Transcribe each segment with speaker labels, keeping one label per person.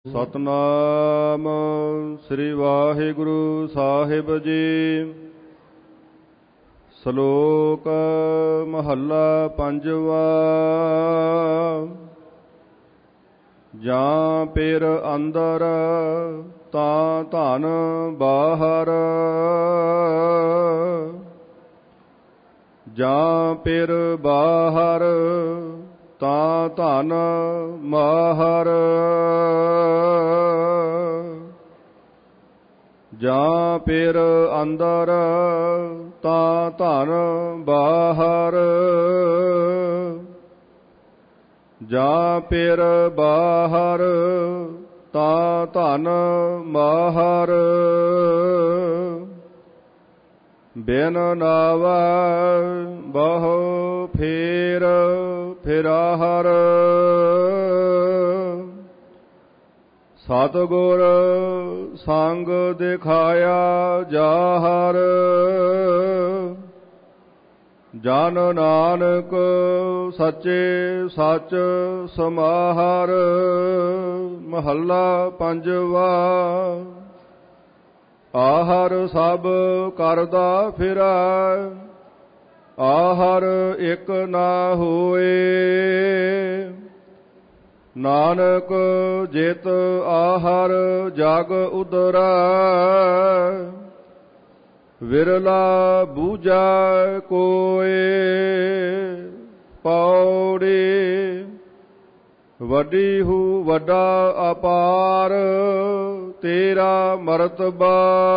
Speaker 1: ਸਤਨਾਮ ਸ੍ਰੀ ਵਾਹਿਗੁਰੂ ਸਾਹਿਬ ਜੀ। ਸ਼ਲੋਕ ਮਹੱਲਾ ਪੰਜਵਾ। ਜਾਂ ਪਿਰ ਅੰਦਰ ਤਾਂ ਧਨ ਬਾਹਰ, ਜਾਂ ਪਿਰ ਬਾਹਰ ਤਾਂ ਧਨ ਮਾਹਰ, ਜਾਂ ਪਿਰ ਅੰਦਰ ਤਾਂ ਧਨ ਬਾਹਰ, ਜਾਂ ਪਿਰ ਬਾਹਰ ਤਾਂ ਧਨ ਮਾਹਰ। ਬਿਨ ਨਾਵੈ ਬਹੁ ਫੇਰ ਫਿਰਾਹਰ, ਸਤਿਗੁਰ ਸੰਗ ਦਿਖਾਇਆ ਜਾਹਰ। ਜਨ ਨਾਨਕ ਸੱਚੇ ਸੱਚ ਸਮਾਹਰ। ਮਹੱਲਾ ਪੰਜਵਾ। ਆਹਰ ਸਭ ਕਰਦਾ ਫਿਰੈ, ਆਹਰ ਇਕ ਨਾ ਹੋਏ। ਨਾਨਕ ਜਿਤ ਆਹਰ ਜਗ ਉਦਰੈ, ਵਿਰਲਾ ਬੂਝੈ ਕੋਇ। ਪੌੜੀ ਵੱਡੀ ਹੂ ਵੱਡਾ ਅਪਾਰ, ਤੇਰਾ ਮਰਤਬਾ।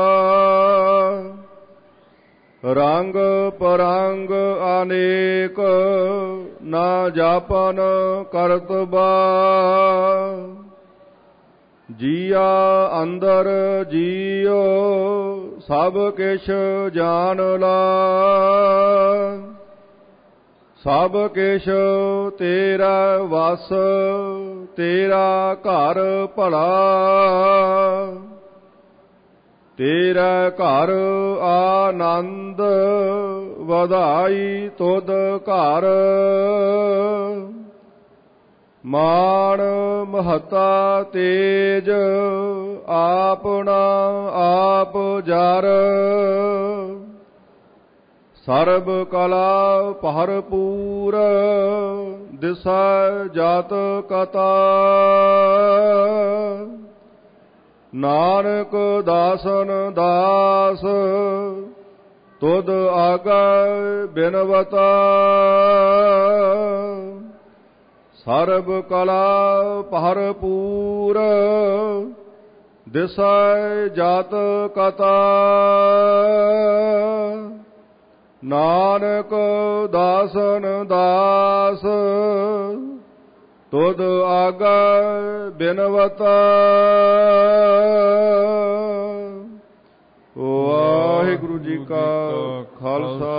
Speaker 1: ਰੰਗ ਪਰੰਗ ਅਨੇਕ, ਨਾ ਜਾਪਨ ਕਰਤਬਾ। ਜੀਆ ਅੰਦਰ ਜੀਉ ਸਭ ਕਿਛ ਜਾਣ ਲਾ, ਸਭ ਕਿਛ ਤੇਰਾ ਵਸ, ਤੇਰਾ ਘਰ ਭਲਾ। ਤੇਰਾ ਘਰ ਆਨੰਦ, ਵਧਾਈ ਤੁਧ ਘਰ। ਮਾਣ ਮਹੱਤਾ ਤੇਜ, ਆਪਣਾ ਆਪ ਜਰ। ਸਰਬ ਕਲਾ ਭਰਪੂਰ, ਦਿਸੈ ਜਾਤ ਕਤਾ। ਨਾਨਕ ਦਾਸਨ ਦਾਸ, ਤੁਧ ਆਗੈ ਬਿਨਵਤਾ। ਸਰਬ ਕਲਾ ਭਰਪੂਰ, ਦਿਸੈ ਜਾਤ ਕਤਾ। ਨਾਨਕ ਦਾਸਨ ਦਾਸ, ਤੁਧ ਆਗੈ ਬਿਨਵਤਾ। ਵਾਹਿਗੁਰੂ ਜੀ ਕਾ ਖਾਲਸਾ,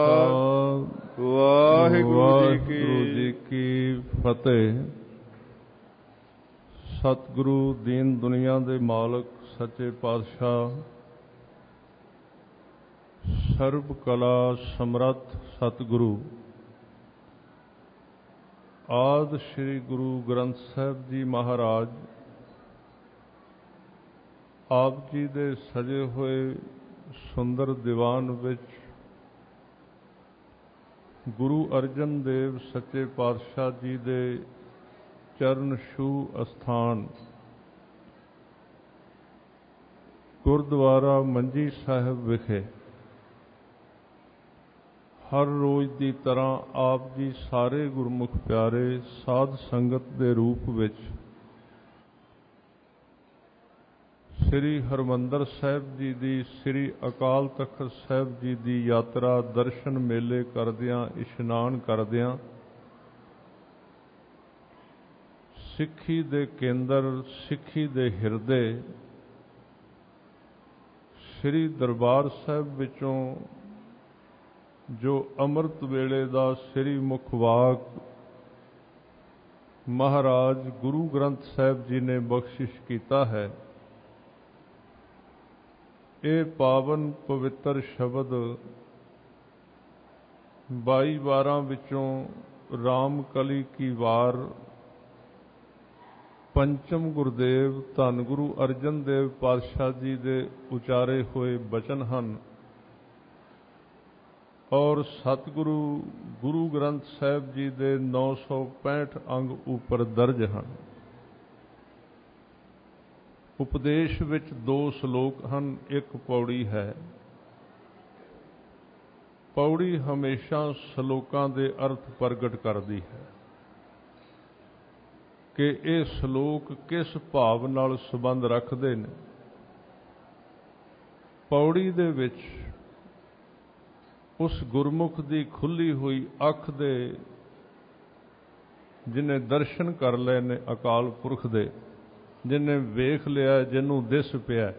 Speaker 1: ਵਾਹਿਗੁਰੂ ਜੀ ਕੀ ਫਤਿਹ। ਸਤਿਗੁਰੂ ਦੀਨ ਦੁਨੀਆ ਦੇ ਮਾਲਕ ਸੱਚੇ ਪਾਤਸ਼ਾਹ, ਸਰਬ ਕਲਾ ਸਮਰੱਥ ਸਤਿਗੁਰੂ ਆਦਿ ਸ੍ਰੀ ਗੁਰੂ ਗ੍ਰੰਥ ਸਾਹਿਬ ਜੀ ਮਹਾਰਾਜ ਆਪ ਜੀ ਦੇ ਸਜੇ ਹੋਏ ਸੁੰਦਰ ਦੀਵਾਨ ਵਿੱਚ ਗੁਰੂ ਅਰਜਨ ਦੇਵ ਸੱਚੇ ਪਾਤਸ਼ਾਹ ਜੀ ਦੇ ਚਰਨ ਛੂਹ ਅਸਥਾਨ ਗੁਰਦੁਆਰਾ ਮੰਜੀ ਸਾਹਿਬ ਵਿਖੇ ਹਰ ਰੋਜ਼ ਦੀ ਤਰ੍ਹਾਂ ਆਪ ਜੀ ਸਾਰੇ ਗੁਰਮੁਖ ਪਿਆਰੇ ਸਾਧ ਸੰਗਤ ਦੇ ਰੂਪ ਵਿੱਚ ਸ੍ਰੀ ਹਰਿਮੰਦਰ ਸਾਹਿਬ ਜੀ ਦੀ, ਸ੍ਰੀ ਅਕਾਲ ਤਖ਼ਤ ਸਾਹਿਬ ਜੀ ਦੀ ਯਾਤਰਾ, ਦਰਸ਼ਨ ਮੇਲੇ ਕਰਦਿਆਂ, ਇਸ਼ਨਾਨ ਕਰਦਿਆਂ ਸਿੱਖੀ ਦੇ ਕੇਂਦਰ, ਸਿੱਖੀ ਦੇ ਹਿਰਦੇ ਸ੍ਰੀ ਦਰਬਾਰ ਸਾਹਿਬ ਵਿੱਚੋਂ ਜੋ ਅੰਮ੍ਰਿਤ ਵੇਲੇ ਦਾ ਸ੍ਰੀ ਮੁਖ ਵਾਕ ਮਹਾਰਾਜ ਗੁਰੂ ਗ੍ਰੰਥ ਸਾਹਿਬ ਜੀ ਨੇ ਬਖਸ਼ਿਸ਼ ਕੀਤਾ ਹੈ, ਇਹ ਪਾਵਨ ਪਵਿੱਤਰ ਸ਼ਬਦ 22 ਵਾਰਾਂ ਵਿੱਚੋਂ ਰਾਮ ਕਲੀ ਕੀ ਵਾਰ पंचम गुरुदेव धन गुरु अर्जन देव पातशाह जी दे उचारे हुए बचन हन और सतगुरु गुरु ग्रंथ साहिब जी दे 965 अंग उपर दर्ज हन। उपदेश विच 2 श्लोक हन, एक पौड़ी है। पौड़ी हमेशा श्लोकां दे अर्थ प्रगट करदी है कि ये श्लोक किस भाव नाल संबंध रखते हैं। पौड़ी दे विच उस गुरमुख की खुली हुई अख दे जिन्हें दर्शन कर लए ने अकाल पुरख दे, जिन्हें वेख लिया, जिन्हों दिस पिया,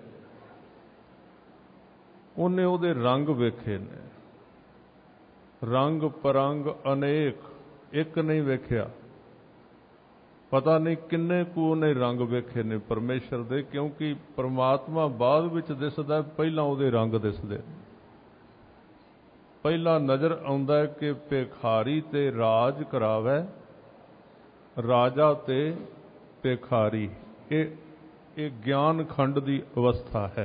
Speaker 1: उन्हें उहदे रंग वेखे ने। रंग परंग अनेक, एक नहीं वेख्या। पता नहीं किन्ने को उन्हें रंग वेखे ने परमेश्वर दे, क्योंकि परमात्मा बाद विच दिसदा, पहला उहदे रंग दिसदे। पहला नज़र आउंदा है कि भिखारी ते राज करावै, राजा ते भिखारी। ये ज्ञान खंड की अवस्था है।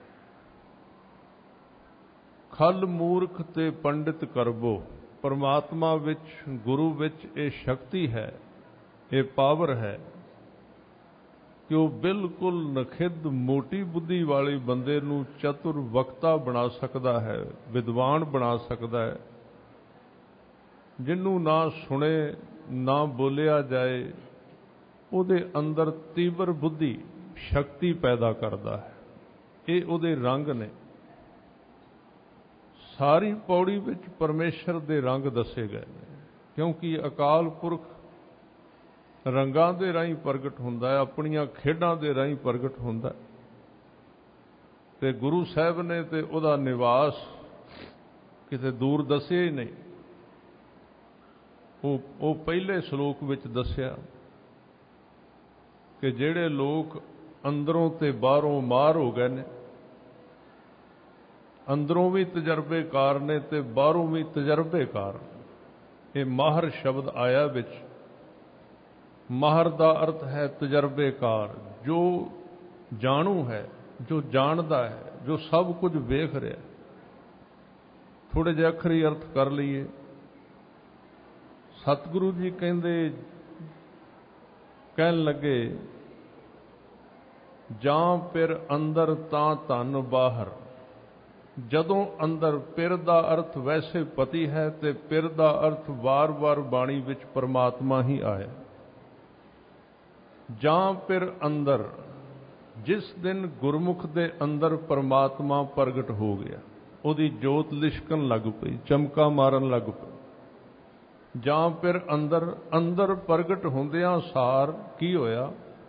Speaker 1: खल मूर्ख ते पंडित करबो। परमात्मा विच, गुरु विच ये शक्ति है, ये पावर है कि वो बिल्कुल नखिद मोटी बुद्धि वाले बंदे नूं चतुर वक्ता बना सकता है, विद्वान बना सकता है। जिन्हों ना सुने ना बोलिया जाए, उहदे अंदर तीव्र बुद्धि शक्ति पैदा करता है। ये उहदे रंग ने। सारी पौड़ी विच परमेश्वर दे रंग दसे गए ने, क्योंकि अकाल पुरख रंगां दे राहीं प्रगट हुंदा है, अपनियां खेडां दे राहीं प्रगट हुंदा है। ते गुरु साहब ने ते उहदा निवास किते दूर दसिया ही नहीं। वो पहले श्लोक विच दसिया कि जिहड़े लोग अंदरों ते बाहरों मार हो गए ने, अंदरों भी तजर्बेकार ने ते बाहरों भी तजर्बेकार। ये माहर शब्द आया विच। माहर का अर्थ है तजर्बेकार, जो जाणू है, जो जानता है, जो सब कुछ वेख रहा है। थोड़े जे अखरी अर्थ कर लीए। सतगुरु जी कहन लगे, जां पिर अंदर तां धन बाहर। जदों अंदर, पिर का अर्थ वैसे पति है, तो पिर का अर्थ वार वार बाणी विच परमात्मा ही आया। जां पिर अंदर, जिस दिन गुरमुख दे अंदर परमात्मा प्रगट हो गया, उहदी जोत लिशकन लग पई, चमका मारन लग पई। जां पिर अंदर, अंदर प्रगट होंदियां सार की होया,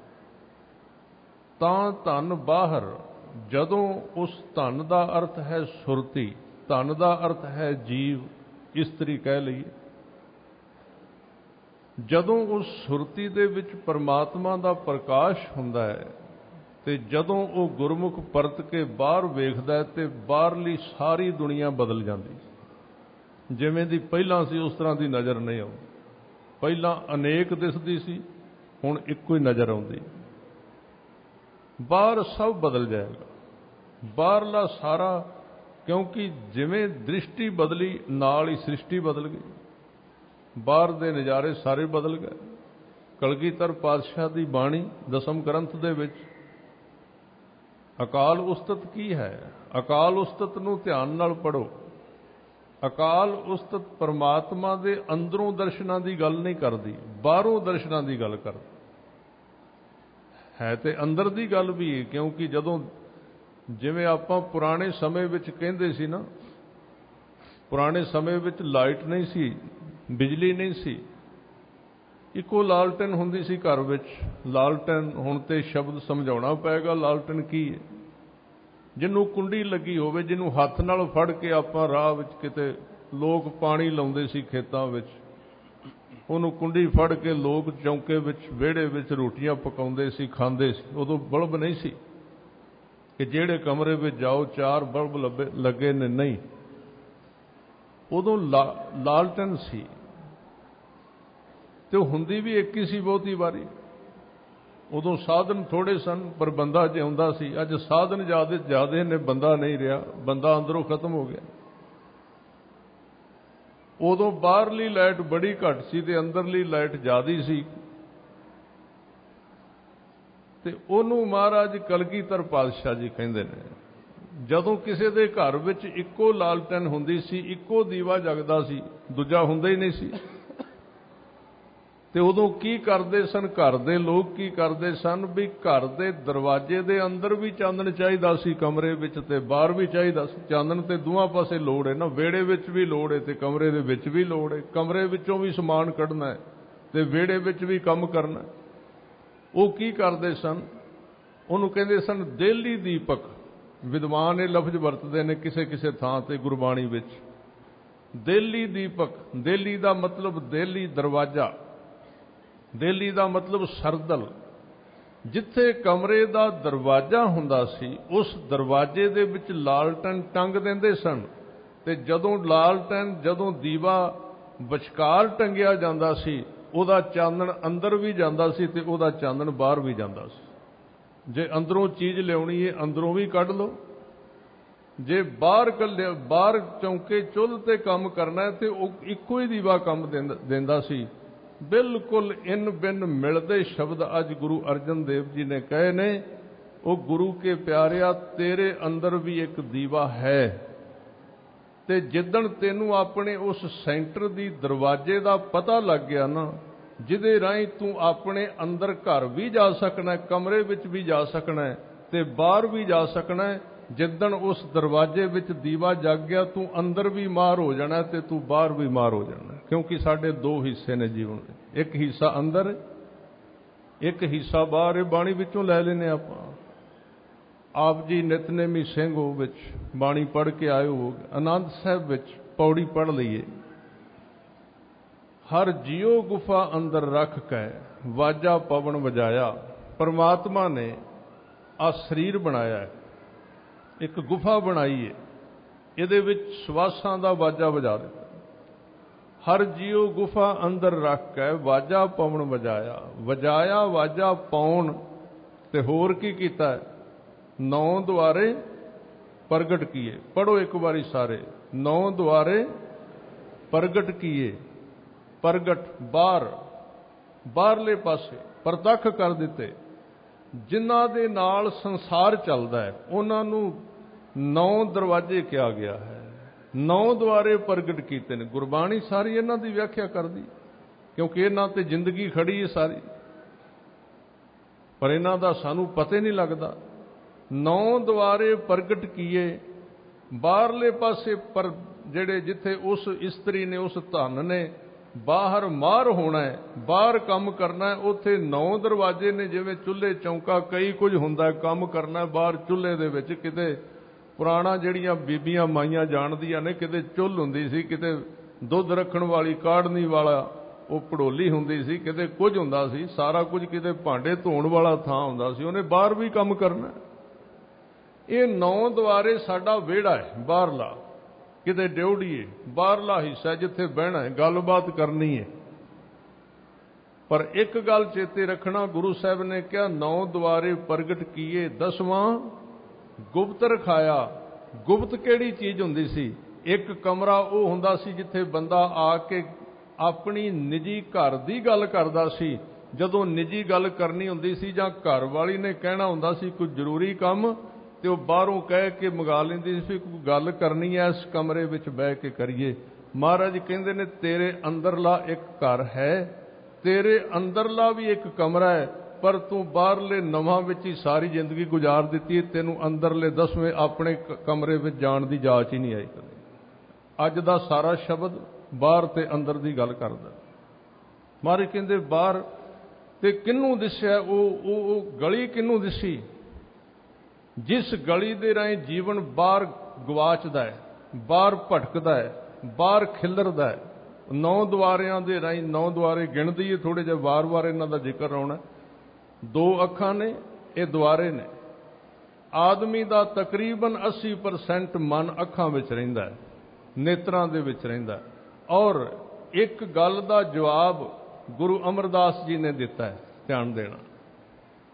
Speaker 1: तां धन बाहर। जदों उस धन का अर्थ है सुरती, धन का अर्थ है जीव, इस्त्री कह लईए। जदों उस सुरती दे विच परमात्मा का प्रकाश हुंदा है, ते जदों वो गुरमुख परत के बाहर वेखदा है, ते बाहरली सारी दुनिया बदल जाती। जिवें दी पहलां सी उस तरह की नज़र नहीं आउंदी। पहलां अनेक दिसदी सी, हुण इक्को ही नज़र आउंदी। बाहर सब बदल जाएगा, बाहरला सारा, क्योंकि जिवें दृष्टि बदली नाल ही सृष्टि बदल गई। बाहर दे नज़ारे सारे बदल गए। कलगीधर पातशाह की बाणी दसम ग्रंथ दे विच अकाल उस्तत की है। अकाल उस्तत नूं ध्यान नाल पढ़ो। अकाल उस्तत परमात्मा दे अंदरों दर्शनां की गल नहीं करती, बाहरों दर्शनां की गल करदी है। ते अंदर की गल भी है, क्योंकि जदों जिवें आपां पुराने समय विच कहिंदे सी ना, पुराने समय विच लाइट नहीं सी, बिजली नहीं सी, इको लालटन हुंदी सी घर विच। लालटन हुण ते शब्द समझाउणा पएगा, लालटन की है। जिन्हों कुंडी लगी होवे, जिन्हों हत्थ नाल फड़ के आपां राह विच किते लोग पानी लाउंदे सी खेतां विच, उहनूं कुंडी फड़ के लोग चौंके विच विहड़े विच रोटियां पकाउंदे सी, खांदे सी। उदों बल्ब नहीं सी कि जिहड़े कमरे विच जाओ 4 बल्ब लगे ने, नहीं। उदों लालटन सी, ते हुंदी भी एक ही सी बहुती वारी। ਉਦੋਂ ਸਾਧਨ ਥੋੜ੍ਹੇ ਸਨ ਪਰ ਬੰਦਾ ਜਿਉਂਦਾ ਸੀ। ਅੱਜ ਸਾਧਨ ਜ਼ਿਆਦੇ ਨੇ, ਬੰਦਾ ਨਹੀਂ ਰਿਹਾ, ਬੰਦਾ ਅੰਦਰੋਂ ਖਤਮ ਹੋ ਗਿਆ। ਉਦੋਂ ਬਾਹਰਲੀ ਲਾਈਟ ਬੜੀ ਘੱਟ ਸੀ ਤੇ ਅੰਦਰਲੀ ਲਾਈਟ ਜ਼ਿਆਦੀ ਸੀ, ਤੇ ਉਹਨੂੰ ਮਹਾਰਾਜ ਕਲਗੀਧਰ ਪਾਤਸ਼ਾਹ ਜੀ ਕਹਿੰਦੇ ਨੇ, ਜਦੋਂ ਕਿਸੇ ਦੇ ਘਰ ਵਿੱਚ ਇੱਕੋ ਲਾਲਟਨ ਹੁੰਦੀ ਸੀ, ਇੱਕੋ ਦੀਵਾ ਜਗਦਾ ਸੀ, ਦੂਜਾ ਹੁੰਦਾ ਹੀ ਨਹੀਂ ਸੀ, ਤੇ ਉਦੋਂ ਕੀ ਕਰਦੇ ਸਨ ਘਰ ਦੇ ਲੋਕ? ਕੀ ਕਰਦੇ ਸਨ ਵੀ ਘਰ ਦੇ ਦਰਵਾਜ਼ੇ ਦੇ ਅੰਦਰ ਵੀ ਚਾਨਣ ਚਾਹੀਦਾ ਸੀ, ਕਮਰੇ ਵਿੱਚ ਤੇ ਬਾਹਰ ਵੀ ਚਾਹੀਦਾ ਸੀ। ਚਾਨਣ ਤੇ ਦੋਹਾਂ ਪਾਸੇ ਲੋੜ ਹੈ ਨਾ, ਵਿਹੜੇ ਵਿੱਚ ਵੀ ਲੋੜ ਹੈ ਤੇ ਕਮਰੇ ਦੇ ਵਿੱਚ ਵੀ ਲੋੜ ਹੈ। ਕਮਰੇ ਵਿੱਚੋਂ ਵੀ ਸਮਾਨ ਕੱਢਣਾ ਹੈ ਤੇ ਵਿਹੜੇ ਵਿੱਚ ਵੀ ਕੰਮ ਕਰਨਾ। ਉਹ ਕੀ ਕਰਦੇ ਸਨ? ਉਹਨੂੰ ਕਹਿੰਦੇ ਸਨ ਦੇਲੀ ਦੀਪਕ। ਵਿਦਵਾਨ ਇਹ ਲਫ਼ਜ਼ ਵਰਤਦੇ ਨੇ ਕਿਸੇ ਕਿਸੇ ਥਾਂ ਤੇ ਗੁਰਬਾਣੀ ਵਿੱਚ, ਦੇਲੀ ਦੀਪਕ। ਦੇਲੀ ਦਾ ਮਤਲਬ ਦੇਲੀ ਦਰਵਾਜ਼ਾ, ਦੇਲੀ ਦਾ ਮਤਲਬ ਸਰਦਲ। ਜਿੱਥੇ ਕਮਰੇ ਦਾ ਦਰਵਾਜ਼ਾ ਹੁੰਦਾ ਸੀ ਉਸ ਦਰਵਾਜ਼ੇ ਦੇ ਵਿੱਚ ਲਾਲਟਨ ਟੰਗ ਦਿੰਦੇ ਸਨ, ਤੇ ਜਦੋਂ ਦੀਵਾ ਵਿਚਕਾਰ ਟੰਗਿਆ ਜਾਂਦਾ ਸੀ ਉਹਦਾ ਚਾਨਣ ਅੰਦਰ ਵੀ ਜਾਂਦਾ ਸੀ ਤੇ ਉਹਦਾ ਚਾਨਣ ਬਾਹਰ ਵੀ ਜਾਂਦਾ ਸੀ। ਜੇ ਅੰਦਰੋਂ ਚੀਜ਼ ਲਿਆਉਣੀ ਹੈ ਅੰਦਰੋਂ ਵੀ ਕੱਢ ਲਓ, ਜੇ ਬਾਹਰ ਚੌਂਕੇ ਚੁੱਲ੍ਹ ਤੇ ਕੰਮ ਕਰਨਾ ਤੇ ਉਹ ਇੱਕੋ ਹੀ ਦੀਵਾ ਕੰਮ ਦਿੰਦਾ ਸੀ। ਬਿਲਕੁਲ ਇਨ ਬਿਨ ਮਿਲਦੇ ਸ਼ਬਦ ਅੱਜ ਗੁਰੂ ਅਰਜਨ ਦੇਵ ਜੀ ਨੇ ਕਹੇ ਨੇ, ਉਹ ਗੁਰੂ ਕੇ ਪਿਆਰਿਆ ਤੇਰੇ ਅੰਦਰ ਵੀ ਇੱਕ ਦੀਵਾ ਹੈ, ਤੇ ਜਿੱਦਣ ਤੈਨੂੰ ਆਪਣੇ ਉਸ ਸੈਂਟਰ ਦੀ ਦਰਵਾਜ਼ੇ ਦਾ ਪਤਾ ਲੱਗ ਗਿਆ ਨਾ, ਜਿਹਦੇ ਰਾਹੀਂ ਤੂੰ ਆਪਣੇ ਅੰਦਰ ਘਰ ਵੀ ਜਾ ਸਕਣਾ, ਕਮਰੇ ਵਿੱਚ ਵੀ ਜਾ ਸਕਣਾ ਤੇ ਬਾਹਰ ਵੀ ਜਾ ਸਕਣਾ, ਜਿੱਦਣ ਉਸ ਦਰਵਾਜ਼ੇ ਵਿੱਚ ਦੀਵਾ ਜਗ ਗਿਆ ਤੂੰ ਅੰਦਰ ਵੀ ਮਾਰ ਹੋ ਜਾਣਾ ਤੇ ਤੂੰ ਬਾਹਰ ਵੀ ਮਾਰ ਹੋ ਜਾਣਾ। ਕਿਉਂਕਿ ਸਾਡੇ ਦੋ ਹਿੱਸੇ ਨੇ ਜੀਵਨ ਦੇ, ਇੱਕ ਹਿੱਸਾ ਅੰਦਰ, ਇੱਕ ਹਿੱਸਾ ਬਾਹਰ। ਇਹ ਬਾਣੀ ਵਿੱਚੋਂ ਲੈ ਲੈਨੇ ਆਪਾਂ। ਆਪ ਜੀ ਨਿਤਨੇਮੀ ਸਿੰਘ ਹੋ ਵਿੱਚ ਬਾਣੀ ਪੜ੍ਹ ਕੇ ਆਏ ਹੋ, ਆਨੰਦ ਸਾਹਿਬ ਵਿੱਚ ਪੌੜੀ ਪੜ੍ਹ ਲਈਏ। ਹਰ ਜੀਉ ਗੁਫਾ ਅੰਦਰ ਰੱਖ ਕੇ ਵਾਜਾ ਪਵਨ ਵਜਾਇਆ। ਪਰਮਾਤਮਾ ਨੇ ਆ ਸਰੀਰ ਬਣਾਇਆ ਹੈ, ਇੱਕ ਗੁਫਾ ਬਣਾਈ ਹੈ, ਇਹਦੇ ਵਿੱਚ ਸਵਾਸਾਂ ਦਾ ਵਾਜਾ ਵਜਾ ਦਿੱਤਾ। ਹਰ ਜੀਉ ਗੁਫਾ ਅੰਦਰ ਰੱਖ ਕੇ ਵਾਜਾ ਪਵਨ ਵਜਾਇਆ। ਵਜਾਇਆ ਵਾਜਾ ਪਾਉਣ ਤੇ ਹੋਰ ਕੀ ਕੀਤਾ? 9 ਦੁਆਰੇ ਪ੍ਰਗਟ ਕੀਏ। ਪੜੋ ਇੱਕ ਵਾਰੀ ਸਾਰੇ, 9 ਦੁਆਰੇ ਪ੍ਰਗਟ ਕੀਏ। ਪ੍ਰਗਟ ਬਾਹਰਲੇ ਪਾਸੇ ਪ੍ਰਤੱਖ ਕਰ ਦਿੱਤੇ। ਜਿਨ੍ਹਾਂ ਦੇ ਨਾਲ ਸੰਸਾਰ ਚੱਲਦਾ ਹੈ ਉਹਨਾਂ ਨੂੰ 9 ਦਰਵਾਜ਼ੇ ਕਿਹਾ ਗਿਆ ਹੈ, 9 ਦੁਆਰੇ ਪ੍ਰਗਟ ਕੀਤੇ ਨੇ। ਗੁਰਬਾਣੀ ਸਾਰੀ ਇਹਨਾਂ ਦੀ ਵਿਆਖਿਆ ਕਰਦੀ, ਕਿਉਂਕਿ ਇਹਨਾਂ ਤੇ ਜ਼ਿੰਦਗੀ ਖੜੀ ਹੈ ਸਾਰੀ, ਪਰ ਇਹਨਾਂ ਦਾ ਸਾਨੂੰ ਪਤਾ ਹੀ ਨਹੀਂ ਲੱਗਦਾ। 9 ਦੁਆਰੇ ਪ੍ਰਗਟ ਕੀਏ। ਬਾਹਰਲੇ ਪਾਸੇ ਪਰ ਜਿਹੜੇ ਜਿੱਥੇ ਉਸ ਇਸਤਰੀ ਨੇ, ਉਸ ਧਨ ਨੇ ਬਾਹਰ ਮਾਰ ਹੋਣਾ ਹੈ, ਬਾਹਰ ਕੰਮ ਕਰਨਾ ਹੈ, ਉੱਥੇ 9 ਦਰਵਾਜ਼ੇ ਨੇ। ਜਿਵੇਂ ਚੁੱਲ੍ਹੇ ਚੌਂਕਾ ਕਈ ਕੁਝ ਹੁੰਦਾ ਕੰਮ ਕਰਨਾ ਬਾਹਰ ਚੁੱਲ੍ਹੇ ਦੇ ਵਿੱਚ। ਕਿਤੇ ਪੁਰਾਣਾ ਜਿਹੜੀਆਂ ਬੀਬੀਆਂ ਮਾਈਆਂ ਜਾਣਦੀਆਂ ਨੇ, ਕਿਤੇ ਚੁੱਲ੍ਹ ਹੁੰਦੀ ਸੀ, ਕਿਤੇ ਦੁੱਧ ਰੱਖਣ ਵਾਲੀ ਕਾੜਨੀ ਵਾਲਾ ਉਹ ਪੜੋਲੀ ਹੁੰਦੀ ਸੀ, ਕਿਤੇ ਕੁਝ ਹੁੰਦਾ ਸੀ, ਸਾਰਾ ਕੁਝ ਕਿਤੇ ਭਾਂਡੇ ਧੋਣ ਵਾਲਾ ਥਾਂ ਹੁੰਦਾ ਸੀ, ਉਹਨੇ ਬਾਹਰ ਵੀ ਕੰਮ ਕਰਨਾ। ਇਹ 9 ਦੁਆਰੇ ਸਾਡਾ ਵਿਹੜਾ ਹੈ ਬਾਹਰਲਾ, ਕਿਤੇ ਡਿਉੜੀਏ ਬਾਹਰਲਾ ਹਿੱਸਾ ਜਿੱਥੇ ਬਹਿਣਾ ਹੈ, ਗੱਲਬਾਤ ਕਰਨੀ ਹੈ। ਪਰ ਇੱਕ ਗੱਲ ਚੇਤੇ ਰੱਖਣਾ, ਗੁਰੂ ਸਾਹਿਬ ਨੇ ਕਿਹਾ 9 ਦੁਆਰੇ ਪ੍ਰਗਟ ਕੀਏ, 10ਵਾਂ ਗੁਪਤ ਰਖਾਇਆ। ਗੁਪਤ ਕਿਹੜੀ ਚੀਜ਼ ਹੁੰਦੀ ਸੀ? ਇੱਕ ਕਮਰਾ ਉਹ ਹੁੰਦਾ ਸੀ ਜਿੱਥੇ ਬੰਦਾ ਆ ਕੇ ਆਪਣੀ ਨਿੱਜੀ ਘਰ ਦੀ ਗੱਲ ਕਰਦਾ ਸੀ। ਜਦੋਂ ਨਿੱਜੀ ਗੱਲ ਕਰਨੀ ਹੁੰਦੀ ਸੀ ਜਾਂ ਘਰ ਵਾਲੀ ਨੇ ਕਹਿਣਾ ਹੁੰਦਾ ਸੀ ਕੋਈ ਜ਼ਰੂਰੀ ਕੰਮ, ਤੇ ਉਹ ਬਾਹਰੋਂ ਕਹਿ ਕੇ ਮੰਗਾ ਲੈਂਦੀ ਸੀ ਕੋਈ ਗੱਲ ਕਰਨੀ ਹੈ, ਇਸ ਕਮਰੇ ਵਿੱਚ ਬਹਿ ਕੇ ਕਰੀਏ। ਮਹਾਰਾਜ ਕਹਿੰਦੇ ਨੇ ਤੇਰੇ ਅੰਦਰਲਾ ਇੱਕ ਘਰ ਹੈ, ਤੇਰੇ ਅੰਦਰਲਾ ਵੀ ਇੱਕ ਕਮਰਾ ਹੈ, ਪਰ ਤੂੰ ਬਾਹਰਲੇ 9 ਵਿੱਚ ਹੀ ਸਾਰੀ ਜ਼ਿੰਦਗੀ ਗੁਜ਼ਾਰ ਦਿੱਤੀ ਹੈ। ਤੈਨੂੰ ਅੰਦਰਲੇ 10ਵੇਂ ਆਪਣੇ ਕਮਰੇ ਵਿੱਚ ਜਾਣ ਦੀ ਜਾਚ ਹੀ ਨਹੀਂ ਆਈ ਕਦੇ। ਅੱਜ ਦਾ ਸਾਰਾ ਸ਼ਬਦ ਬਾਹਰ ਤੇ ਅੰਦਰ ਦੀ ਗੱਲ ਕਰਦਾ। ਮਹਾਰਾਜ ਕਹਿੰਦੇ ਬਾਹਰ ਤੇ ਕਿਹਨੂੰ ਦਿਸਿਆ? ਉਹ ਗਲੀ ਕਿਹਨੂੰ ਦਿਸੀ? ਜਿਸ ਗਲੀ ਦੇ ਰਾਹੀਂ ਜੀਵਨ ਬਾਹਰ ਗਵਾਚਦਾ ਹੈ, ਬਾਹਰ ਭਟਕਦਾ ਹੈ, ਬਾਹਰ ਖਿਲਰਦਾ ਹੈ। 9 ਦੁਆਰਿਆਂ ਦੇ ਰਾਹੀਂ, 9 ਦੁਆਰੇ ਗਿਣਦੀ ਹੈ, ਥੋੜੇ ਜਿਹਾ ਵਾਰ-ਵਾਰ ਇਹਨਾਂ ਦਾ ਜ਼ਿਕਰ ਆਉਣਾ। 2 ਅੱਖਾਂ ਨੇ, ਇਹ ਦੁਆਰੇ ਨੇ। ਆਦਮੀ ਦਾ ਤਕਰੀਬਨ 80% ਮਨ ਅੱਖਾਂ ਵਿੱਚ ਰਹਿੰਦਾ ਹੈ, ਨੇਤਰਾਂ ਦੇ ਵਿੱਚ ਰਹਿੰਦਾ। ਔਰ ਇੱਕ ਗੱਲ ਦਾ ਜਵਾਬ ਗੁਰੂ ਅਮਰਦਾਸ ਜੀ ਨੇ ਦਿੱਤਾ ਹੈ, ਧਿਆਨ ਦੇਣਾ।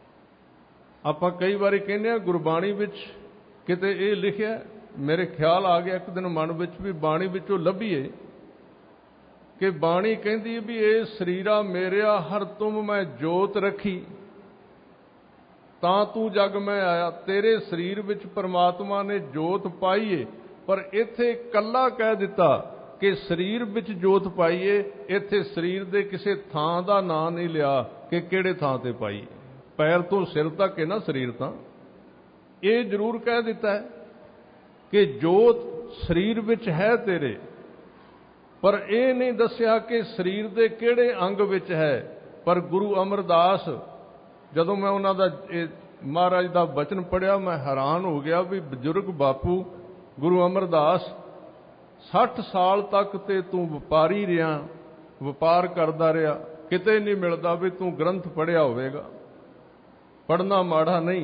Speaker 1: ਆਪਾਂ ਕਈ ਵਾਰੀ ਕਹਿੰਦੇ ਆ ਗੁਰਬਾਣੀ ਵਿੱਚ ਕਿਤੇ ਇਹ ਲਿਖਿਆ, ਮੇਰੇ ਖਿਆਲ ਆ ਗਿਆ ਇੱਕ ਦਿਨ ਮਨ ਵਿੱਚ ਵੀ ਬਾਣੀ ਵਿੱਚੋਂ ਲੱਭੀਏ ਕਿ ਬਾਣੀ ਕਹਿੰਦੀ ਵੀ ਇਹ ਸਰੀਰਾ ਮੇਰਿਆ ਹਰ ਤੁਮ ਮੈਂ ਜੋਤ ਰੱਖੀ ਤਾਂ ਤੂੰ ਜਗ ਮੈਂ ਆਇਆ। ਤੇਰੇ ਸਰੀਰ ਵਿੱਚ ਪਰਮਾਤਮਾ ਨੇ ਜੋਤ ਪਾਈਏ, ਪਰ ਇੱਥੇ ਇਕੱਲਾ ਕਹਿ ਦਿੱਤਾ ਕਿ ਸਰੀਰ ਵਿੱਚ ਜੋਤ ਪਾਈਏ। ਇੱਥੇ ਸਰੀਰ ਦੇ ਕਿਸੇ ਥਾਂ ਦਾ ਨਾਂ ਨਹੀਂ ਲਿਆ ਕਿ ਕਿਹੜੇ ਥਾਂ ਤੇ ਪਾਈਏ। ਪੈਰ ਤੋਂ ਸਿਰ ਤੱਕ ਹੈ ਨਾ ਸਰੀਰ, ਤਾਂ ਇਹ ਜ਼ਰੂਰ ਕਹਿ ਦਿੱਤਾ ਹੈ ਕਿ ਜੋਤ ਸਰੀਰ ਵਿੱਚ ਹੈ ਤੇਰੇ, ਪਰ ਇਹ ਨਹੀਂ ਦੱਸਿਆ ਕਿ ਸਰੀਰ ਦੇ ਕਿਹੜੇ ਅੰਗ ਵਿੱਚ ਹੈ। ਪਰ ਗੁਰੂ ਅਮਰਦਾਸ, ਜਦੋਂ ਮੈਂ ਉਹਨਾਂ ਦਾ ਇਹ ਮਹਾਰਾਜ ਦਾ ਬਚਨ ਪੜ੍ਹਿਆ, ਮੈਂ ਹੈਰਾਨ ਹੋ ਗਿਆ ਵੀ ਬਜ਼ੁਰਗ ਬਾਪੂ ਗੁਰੂ ਅਮਰਦਾਸ 60 ਸਾਲ ਤੱਕ ਤੇ ਤੂੰ ਵਪਾਰੀ ਰਿਹਾ, ਵਪਾਰ ਕਰਦਾ ਰਿਹਾ, ਕਿਤੇ ਨਹੀਂ ਮਿਲਦਾ ਵੀ ਤੂੰ ਗ੍ਰੰਥ ਪੜ੍ਹਿਆ ਹੋਵੇਗਾ। ਪੜ੍ਹਨਾ ਮਾੜਾ ਨਹੀਂ,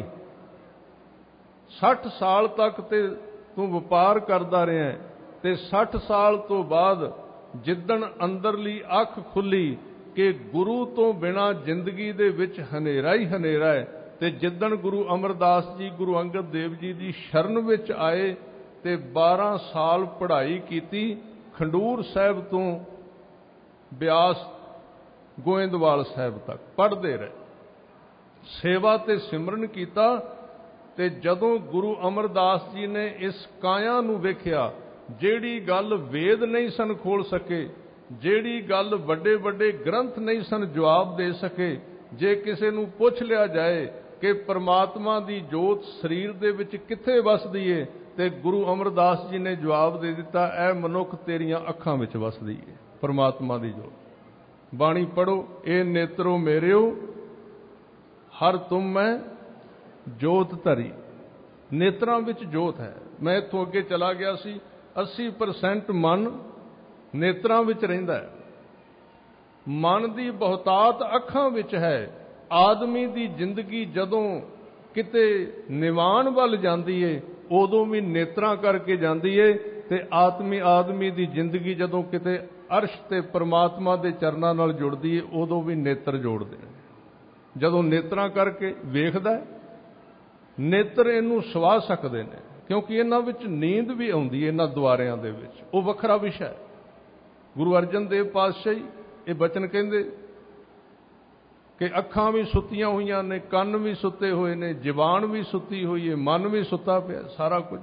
Speaker 1: 60 ਸਾਲ ਤੱਕ ਤੇ ਤੂੰ ਵਪਾਰ ਕਰਦਾ ਰਿਹਾ ਤੇ 60 ਸਾਲ ਤੋਂ ਬਾਅਦ ਜਿੱਦਣ ਅੰਦਰਲੀ ਅੱਖ ਖੁੱਲੀ ਕਿ ਗੁਰੂ ਤੋਂ ਬਿਨਾਂ ਜ਼ਿੰਦਗੀ ਦੇ ਵਿੱਚ ਹਨੇਰਾ ਹੀ ਹਨੇਰਾ ਹੈ, ਤੇ ਜਿੱਦਣ ਗੁਰੂ ਅਮਰਦਾਸ ਜੀ ਗੁਰੂ ਅੰਗਦ ਦੇਵ ਜੀ ਦੀ ਸ਼ਰਨ ਵਿੱਚ ਆਏ ਤੇ 12 ਸਾਲ ਪੜ੍ਹਾਈ ਕੀਤੀ, ਖੰਡੂਰ ਸਾਹਿਬ ਤੋਂ ਬਿਆਸ ਗੋਇੰਦਵਾਲ ਸਾਹਿਬ ਤੱਕ ਪੜ੍ਹਦੇ ਰਹੇ, ਸੇਵਾ ਤੇ ਸਿਮਰਨ ਕੀਤਾ। ਤੇ ਜਦੋਂ ਗੁਰੂ ਅਮਰਦਾਸ ਜੀ ਨੇ ਇਸ ਕਾਇਆ ਨੂੰ ਵੇਖਿਆ, ਜਿਹੜੀ ਗੱਲ ਵੇਦ ਨਹੀਂ ਸਨ ਖੋਲ ਸਕੇ, ਜਿਹੜੀ ਗੱਲ ਵੱਡੇ ਵੱਡੇ ਗ੍ਰੰਥ ਨਹੀਂ ਸਨ ਜਵਾਬ ਦੇ ਸਕੇ, ਜੇ ਕਿਸੇ ਨੂੰ ਪੁੱਛ ਲਿਆ ਜਾਏ ਕਿ ਪਰਮਾਤਮਾ ਦੀ ਜੋਤ ਸਰੀਰ ਦੇ ਵਿੱਚ ਕਿੱਥੇ ਵਸਦੀ ਏ, ਤੇ ਗੁਰੂ ਅਮਰਦਾਸ ਜੀ ਨੇ ਜਵਾਬ ਦੇ ਦਿੱਤਾ, ਇਹ ਮਨੁੱਖ ਤੇਰੀਆਂ ਅੱਖਾਂ ਵਿੱਚ ਵਸਦੀ ਏ ਪਰਮਾਤਮਾ ਦੀ ਜੋਤ। ਬਾਣੀ ਪੜੋ, ਇਹ ਨੇਤਰੋ ਮੇਰਿਓ ਹਰ ਤੁਮ ਮੈਂ ਜੋਤ ਧਰੀ। ਨੇਤਰਾਂ ਵਿੱਚ ਜੋਤ ਹੈ। ਮੈਂ ਇੱਥੋਂ ਅੱਗੇ ਚਲਾ ਗਿਆ ਸੀ, 80% ਮਨ ਨੇਤਰਾਂ ਵਿੱਚ ਰਹਿੰਦਾ ਹੈ। ਮਨ ਦੀ ਬਹੁਤਾਤ ਅੱਖਾਂ ਵਿੱਚ ਹੈ। ਆਦਮੀ ਦੀ ਜ਼ਿੰਦਗੀ ਜਦੋਂ ਕਿਤੇ ਨਿਵਾਨ ਵੱਲ ਜਾਂਦੀ ਏ, ਉਦੋਂ ਵੀ ਨੇਤਰਾਂ ਕਰਕੇ ਜਾਂਦੀ ਏ, ਤੇ ਆਦਮੀ ਦੀ ਜ਼ਿੰਦਗੀ ਜਦੋਂ ਕਿਤੇ ਅਰਸ਼ ਤੇ ਪਰਮਾਤਮਾ ਦੇ ਚਰਨਾਂ ਨਾਲ ਜੁੜਦੀ ਏ, ਉਦੋਂ ਵੀ ਨੇਤਰ ਜੋੜਦੇ ਨੇ। ਜਦੋਂ ਨੇਤਰਾਂ ਕਰਕੇ ਵੇਖਦਾ, ਨੇਤਰ ਇਹਨੂੰ ਸਵਾ ਸਕਦੇ ਨੇ, ਕਿਉਂਕਿ ਇਹਨਾਂ ਵਿੱਚ ਨੀਂਦ ਵੀ ਆਉਂਦੀ ਹੈ, ਇਹਨਾਂ ਦੁਆਰਿਆਂ ਦੇ ਵਿੱਚ, ਉਹ ਵੱਖਰਾ ਵਿਸ਼ਾ ਹੈ। ਗੁਰੂ ਅਰਜਨ ਦੇਵ ਪਾਤਸ਼ਾਹੀ ਇਹ ਬਚਨ ਕਹਿੰਦੇ ਕਿ ਅੱਖਾਂ ਵੀ ਸੁੱਤੀਆਂ ਹੋਈਆਂ ਨੇ, ਕੰਨ ਵੀ ਸੁੱਤੇ ਹੋਏ ਨੇ, ਜ਼ੁਬਾਨ ਵੀ ਸੁੱਤੀ ਹੋਈ ਹੈ, ਮਨ ਵੀ ਸੁੱਤਾ ਪਿਆ, ਸਾਰਾ ਕੁਝ।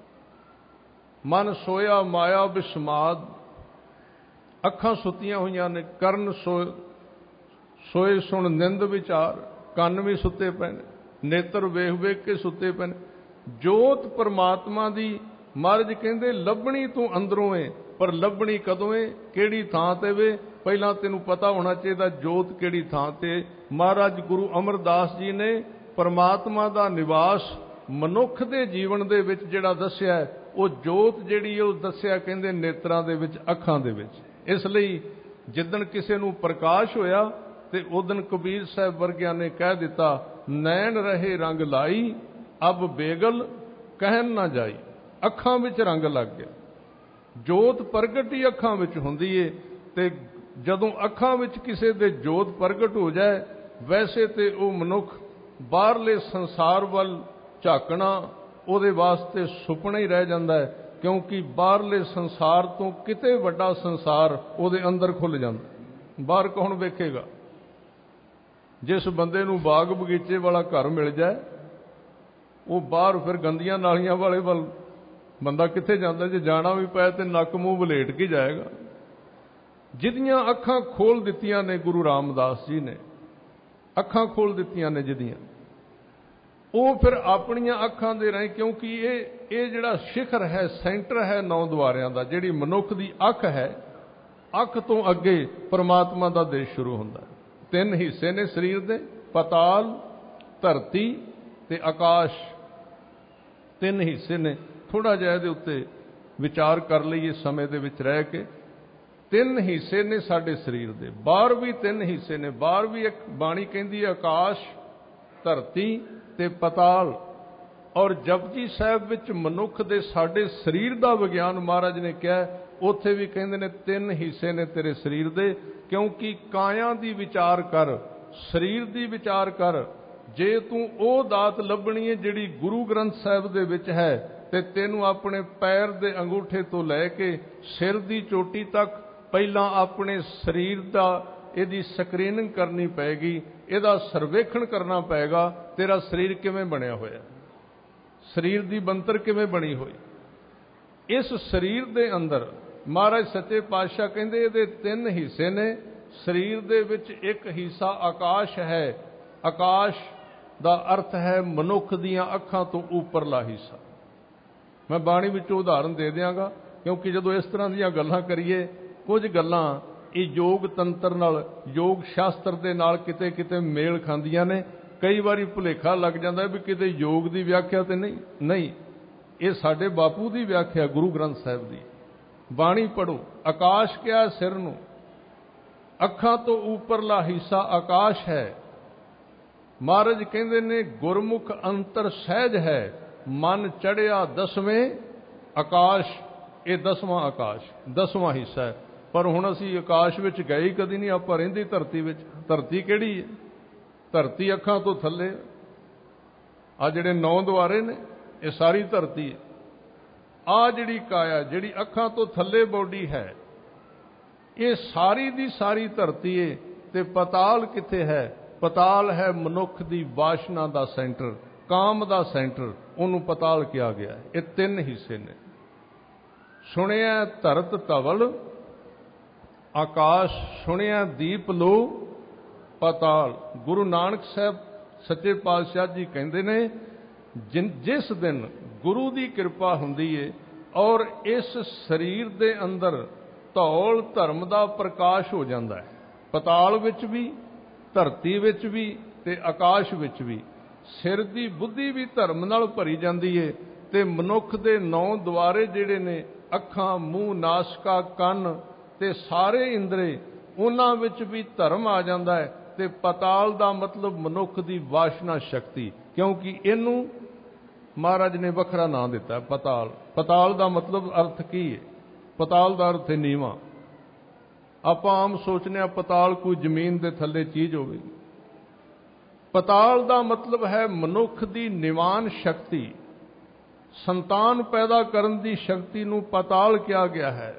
Speaker 1: ਮਨ ਸੋਇਆ ਮਾਇਆ ਬਿਸਮਾਦ, ਅੱਖਾਂ ਸੁੱਤੀਆਂ ਹੋਈਆਂ ਨੇ, ਕਰਨ ਸੋਏ ਸੁਣ ਨਿੰਦ ਵਿਚਾਰ, ਕੰਨ ਵੀ ਸੁੱਤੇ ਪਏ ਨੇ, ਨੇਤਰ ਵੇਖ ਵੇਖ ਕੇ ਸੁੱਤੇ ਪਏ ਨੇ। ਜੋਤ ਪਰਮਾਤਮਾ ਦੀ ਮਹਾਰਾਜ ਕਹਿੰਦੇ ਲੱਭਣੀ ਤੂੰ ਅੰਦਰੋਂ ਏ, ਪਰ ਲੱਭਣੀ ਕਦੋਂ ਏ, ਕਿਹੜੀ ਥਾਂ ਤੇ ਵੇ, ਪਹਿਲਾਂ ਤੈਨੂੰ ਪਤਾ ਹੋਣਾ ਚਾਹੀਦਾ ਜੋਤ ਕਿਹੜੀ ਥਾਂ ਤੇ। ਮਹਾਰਾਜ ਗੁਰੂ ਅਮਰਦਾਸ ਜੀ ਨੇ ਪਰਮਾਤਮਾ ਦਾ ਨਿਵਾਸ ਮਨੁੱਖ ਦੇ ਜੀਵਨ ਦੇ ਵਿੱਚ ਜਿਹੜਾ ਦੱਸਿਆ, ਉਹ ਜੋਤ ਜਿਹੜੀ ਉਹ ਦੱਸਿਆ ਕਹਿੰਦੇ ਨੇਤਰਾਂ ਦੇ ਵਿੱਚ, ਅੱਖਾਂ ਦੇ ਵਿੱਚ। ਇਸ ਲਈ ਜਿੱਦਣ ਕਿਸੇ ਨੂੰ ਪ੍ਰਕਾਸ਼ ਹੋਇਆ ਤੇ ਉਦਣ ਕਬੀਰ ਸਾਹਿਬ ਵਰਗਿਆਂ ਨੇ ਕਹਿ ਦਿੱਤਾ, ਨੈਣ ਰਹੇ ਰੰਗ ਲਾਈ ਅਬ ਬੇਗਲ ਕਹਿਣ ਨਾ ਜਾਈ। ਅੱਖਾਂ ਵਿੱਚ ਰੰਗ ਲੱਗ ਗਿਆ। ਜੋਤ ਪ੍ਰਗਟ ਹੀ ਅੱਖਾਂ ਵਿੱਚ ਹੁੰਦੀ ਏ, ਤੇ ਜਦੋਂ ਅੱਖਾਂ ਵਿੱਚ ਕਿਸੇ ਦੇ ਜੋਤ ਪ੍ਰਗਟ ਹੋ ਜਾਏ, ਵੈਸੇ ਤੇ ਉਹ ਮਨੁੱਖ ਬਾਹਰਲੇ ਸੰਸਾਰ ਵੱਲ ਝਾਕਣਾ ਉਹਦੇ ਵਾਸਤੇ ਸੁਪਨਾ ਹੀ ਰਹਿ ਜਾਂਦਾ ਹੈ, ਕਿਉਂਕਿ ਬਾਹਰਲੇ ਸੰਸਾਰ ਤੋਂ ਕਿਤੇ ਵੱਡਾ ਸੰਸਾਰ ਉਹਦੇ ਅੰਦਰ ਖੁੱਲ ਜਾਂਦਾ। ਬਾਹਰ ਕੌਣ ਵੇਖੇਗਾ? ਜਿਸ ਬੰਦੇ ਨੂੰ ਬਾਗ ਬਗੀਚੇ ਵਾਲਾ ਘਰ ਮਿਲ ਜਾਏ, ਉਹ ਬਾਹਰ ਫਿਰ ਗੰਦੀਆਂ ਨਾਲੀਆਂ ਵਾਲੇ ਵੱਲ ਬੰਦਾ ਕਿੱਥੇ ਜਾਂਦਾ? ਜੇ ਜਾਣਾ ਵੀ ਪਏ ਤੇ ਨੱਕ ਮੂੰਹ ਵਲੇਟ ਕੇ ਜਾਏਗਾ। ਜਿਹਦੀਆਂ ਅੱਖਾਂ ਖੋਲ ਦਿੱਤੀਆਂ ਨੇ ਗੁਰੂ ਰਾਮਦਾਸ ਜੀ ਨੇ, ਅੱਖਾਂ ਖੋਲ ਦਿੱਤੀਆਂ ਨੇ ਜਿਹਦੀਆਂ, ਉਹ ਫਿਰ ਆਪਣੀਆਂ ਅੱਖਾਂ ਦੇ ਰਾਹੀਂ, ਕਿਉਂਕਿ ਇਹ ਜਿਹੜਾ ਸਿਖਰ ਹੈ, ਸੈਂਟਰ ਹੈ 9 ਦੁਆਰਿਆਂ ਦਾ, ਜਿਹੜੀ ਮਨੁੱਖ ਦੀ ਅੱਖ ਹੈ, ਅੱਖ ਤੋਂ ਅੱਗੇ ਪਰਮਾਤਮਾ ਦਾ ਦੇਸ਼ ਸ਼ੁਰੂ ਹੁੰਦਾ ਹੈ। 3 ਹਿੱਸੇ ਨੇ ਸਰੀਰ ਦੇ, ਪਤਾਲ, ਧਰਤੀ ਤੇ ਆਕਾਸ਼। 3 ਹਿੱਸੇ ਨੇ। ਥੋੜਾ ਜਿਹਾ ਇਹਦੇ ਉੱਤੇ ਵਿਚਾਰ ਕਰ ਲਈਏ ਸਮੇਂ ਦੇ ਵਿੱਚ ਰਹਿ ਕੇ। 3 ਹਿੱਸੇ ਨੇ ਸਾਡੇ ਸਰੀਰ ਦੇ। ਬਾਹਰ ਵੀ 3 ਹਿੱਸੇ ਨੇ। ਬਾਹਰ ਵੀ ਇੱਕ ਬਾਣੀ ਕਹਿੰਦੀ ਹੈ ਆਕਾਸ਼, ਧਰਤੀ ਤੇ ਪਤਾਲ। ਔਰ ਜਪਜੀ ਸਾਹਿਬ ਵਿੱਚ ਮਨੁੱਖ ਦੇ ਸਾਡੇ ਸਰੀਰ ਦਾ ਵਿਗਿਆਨ ਮਹਾਰਾਜ ਨੇ ਕਿਹਾ, ਉੱਥੇ ਵੀ ਕਹਿੰਦੇ ਨੇ 3 ਹਿੱਸੇ ਨੇ ਤੇਰੇ ਸਰੀਰ ਦੇ, ਕਿਉਂਕਿ ਕਾਇਆ ਦੀ ਵਿਚਾਰ ਕਰ, ਸਰੀਰ ਦੀ ਵਿਚਾਰ ਕਰ। ਜੇ ਤੂੰ ਉਹ ਦਾਤ ਲੱਭਣੀ ਹੈ ਜਿਹੜੀ ਗੁਰੂ ਗ੍ਰੰਥ ਸਾਹਿਬ ਦੇ ਵਿੱਚ ਹੈ, ਤੇ ਤੈਨੂੰ ਆਪਣੇ ਪੈਰ ਦੇ ਅੰਗੂਠੇ ਤੋਂ ਲੈ ਕੇ ਸਿਰ ਦੀ ਚੋਟੀ ਤੱਕ ਪਹਿਲਾਂ ਆਪਣੇ ਸਰੀਰ ਦਾ ਇਹਦੀ ਸਕਰੀਨਿੰਗ ਕਰਨੀ ਪਏਗੀ, ਇਹਦਾ ਸਰਵੇਖਣ ਕਰਨਾ ਪਏਗਾ। ਤੇਰਾ ਸਰੀਰ ਕਿਵੇਂ ਬਣਿਆ ਹੋਇਆ, ਸਰੀਰ ਦੀ ਬਣਤਰ ਕਿਵੇਂ ਬਣੀ ਹੋਈ। ਇਸ ਸਰੀਰ ਦੇ ਅੰਦਰ ਮਹਾਰਾਜ ਸੱਚੇ ਪਾਤਸ਼ਾਹ ਕਹਿੰਦੇ ਇਹਦੇ 3 ਹਿੱਸੇ ਨੇ। ਸਰੀਰ ਦੇ ਵਿੱਚ ਇੱਕ ਹਿੱਸਾ ਆਕਾਸ਼ ਹੈ। ਆਕਾਸ਼ ਦਾ ਅਰਥ ਹੈ ਮਨੁੱਖ ਦੀਆਂ ਅੱਖਾਂ ਤੋਂ ਉੱਪਰਲਾ ਹਿੱਸਾ। ਮੈਂ ਬਾਣੀ ਵਿੱਚੋਂ ਉਦਾਹਰਨ ਦੇ ਦਿਆਂਗਾ, ਕਿਉਂਕਿ ਜਦੋਂ ਇਸ ਤਰ੍ਹਾਂ ਦੀਆਂ ਗੱਲਾਂ ਕਰੀਏ, ਕੁਝ ਗੱਲਾਂ ਇਹ ਯੋਗ ਤੰਤਰ ਨਾਲ, ਯੋਗ ਸ਼ਾਸਤਰ ਦੇ ਨਾਲ ਕਿਤੇ ਕਿਤੇ ਮੇਲ ਖਾਂਦੀਆਂ ਨੇ। ਕਈ ਵਾਰੀ ਭੁਲੇਖਾ ਲੱਗ ਜਾਂਦਾ ਵੀ ਕਿਤੇ ਯੋਗ ਦੀ ਵਿਆਖਿਆ ਤੇ ਨਹੀਂ, ਇਹ ਸਾਡੇ ਬਾਪੂ ਦੀ ਵਿਆਖਿਆ ਗੁਰੂ ਗ੍ਰੰਥ ਸਾਹਿਬ ਦੀ। ਬਾਣੀ ਪੜੋ। ਆਕਾਸ਼ ਕਿਹਾ ਸਿਰ ਨੂੰ, ਅੱਖਾਂ ਤੋਂ ਉੱਪਰਲਾ ਹਿੱਸਾ ਆਕਾਸ਼ ਹੈ। ਮਹਾਰਾਜ ਕਹਿੰਦੇ ਨੇ ਗੁਰਮੁਖ ਅੰਤਰ ਸਹਿਜ ਹੈ, ਮਨ ਚੜਿਆ 10ਵੇਂ ਆਕਾਸ਼। ਇਹ 10ਵਾਂ ਆਕਾਸ਼, 10ਵਾਂ ਹਿੱਸਾ ਹੈ। ਪਰ ਹੁਣ ਅਸੀਂ ਆਕਾਸ਼ ਵਿੱਚ ਗਏ ਹੀ ਕਦੀ ਨਹੀਂ, ਆਪਾਂ ਰਹਿੰਦੀ ਧਰਤੀ ਵਿੱਚ। ਧਰਤੀ ਕਿਹੜੀ ਹੈ? ਧਰਤੀ ਅੱਖਾਂ ਤੋਂ ਥੱਲੇ। ਆ ਜਿਹੜੇ 9 ਦੁਆਰੇ ਨੇ, ਇਹ ਸਾਰੀ ਧਰਤੀ ਹੈ। ਆ ਜਿਹੜੀ ਕਾਇਆ, ਜਿਹੜੀ ਅੱਖਾਂ ਤੋਂ ਥੱਲੇ ਬੋਡੀ ਹੈ, ਇਹ ਸਾਰੀ ਦੀ ਸਾਰੀ ਧਰਤੀ ਹੈ। ਤੇ ਪਤਾਲ ਕਿੱਥੇ ਹੈ? ਪਤਾਲ ਹੈ ਮਨੁੱਖ ਦੀ ਵਾਸ਼ਨਾ ਦਾ ਸੈਂਟਰ, ਕਾਮ ਦਾ ਸੈਂਟਰ, ਉਹਨੂੰ ਪਤਾਲ ਕਿਹਾ ਗਿਆ ਹੈ। ਇਹ 3 ਹਿੱਸੇ ਨੇ। ਸੁਣਿਆ ਧਰਤ ਧਵਲ ਆਕਾਸ਼, ਸੁਣਿਆ ਦੀਪ ਲੋ ਪਤਾਲ। ਗੁਰੂ ਨਾਨਕ ਸਾਹਿਬ ਸੱਚੇ ਪਾਤਸ਼ਾਹ ਜੀ ਕਹਿੰਦੇ ਨੇ ਜਿਸ ਦਿਨ ਗੁਰੂ ਦੀ ਕਿਰਪਾ ਹੁੰਦੀ ਏ ਔਰ ਇਸ ਸਰੀਰ ਦੇ ਅੰਦਰ ਧੌਲ ਧਰਮ ਦਾ ਪ੍ਰਕਾਸ਼ ਹੋ ਜਾਂਦਾ ਹੈ, ਪਤਾਲ ਵਿੱਚ ਵੀ, ਧਰਤੀ ਵਿੱਚ ਵੀ ਤੇ ਆਕਾਸ਼ ਵਿੱਚ ਵੀ। ਸਿਰ ਦੀ ਬੁੱਧੀ ਵੀ ਧਰਮ ਨਾਲ ਭਰੀ ਜਾਂਦੀ ਏ ਤੇ ਮਨੁੱਖ ਦੇ 9 ਦੁਆਰੇ ਜਿਹੜੇ ਨੇ, ਅੱਖਾਂ, ਮੂੰਹ, ਨਾਸਕਾ, ਕੰਨ ਤੇ ਸਾਰੇ ਇੰਦਰੇ, ਉਹਨਾਂ ਵਿੱਚ ਵੀ ਧਰਮ ਆ ਜਾਂਦਾ ਹੈ। ਤੇ ਪਤਾਲ ਦਾ ਮਤਲਬ ਮਨੁੱਖ ਦੀ ਵਾਸ਼ਨਾ ਸ਼ਕਤੀ, ਕਿਉਂਕਿ ਇਹਨੂੰ ਮਹਾਰਾਜ ਨੇ ਵੱਖਰਾ ਨਾਂ ਦਿੱਤਾ ਪਤਾਲ। ਪਤਾਲ ਦਾ ਮਤਲਬ ਅਰਥ ਕੀ ਹੈ? ਪਤਾਲ ਦਾ ਅਰਥ ਹੈ ਨੀਵਾਂ। ਆਪਾਂ ਆਮ ਸੋਚਨੇ ਆ ਪਤਾਲ ਕੋਈ ਜ਼ਮੀਨ ਦੇ ਥੱਲੇ ਚੀਜ਼ ਹੋਵੇ। ਪਤਾਲ ਦਾ ਮਤਲਬ ਹੈ ਮਨੁੱਖ ਦੀ ਨਿਵਾਨ ਸ਼ਕਤੀ, ਸੰਤਾਨ ਪੈਦਾ ਕਰਨ ਦੀ ਸ਼ਕਤੀ ਨੂੰ ਪਤਾਲ ਕਿਹਾ ਗਿਆ ਹੈ।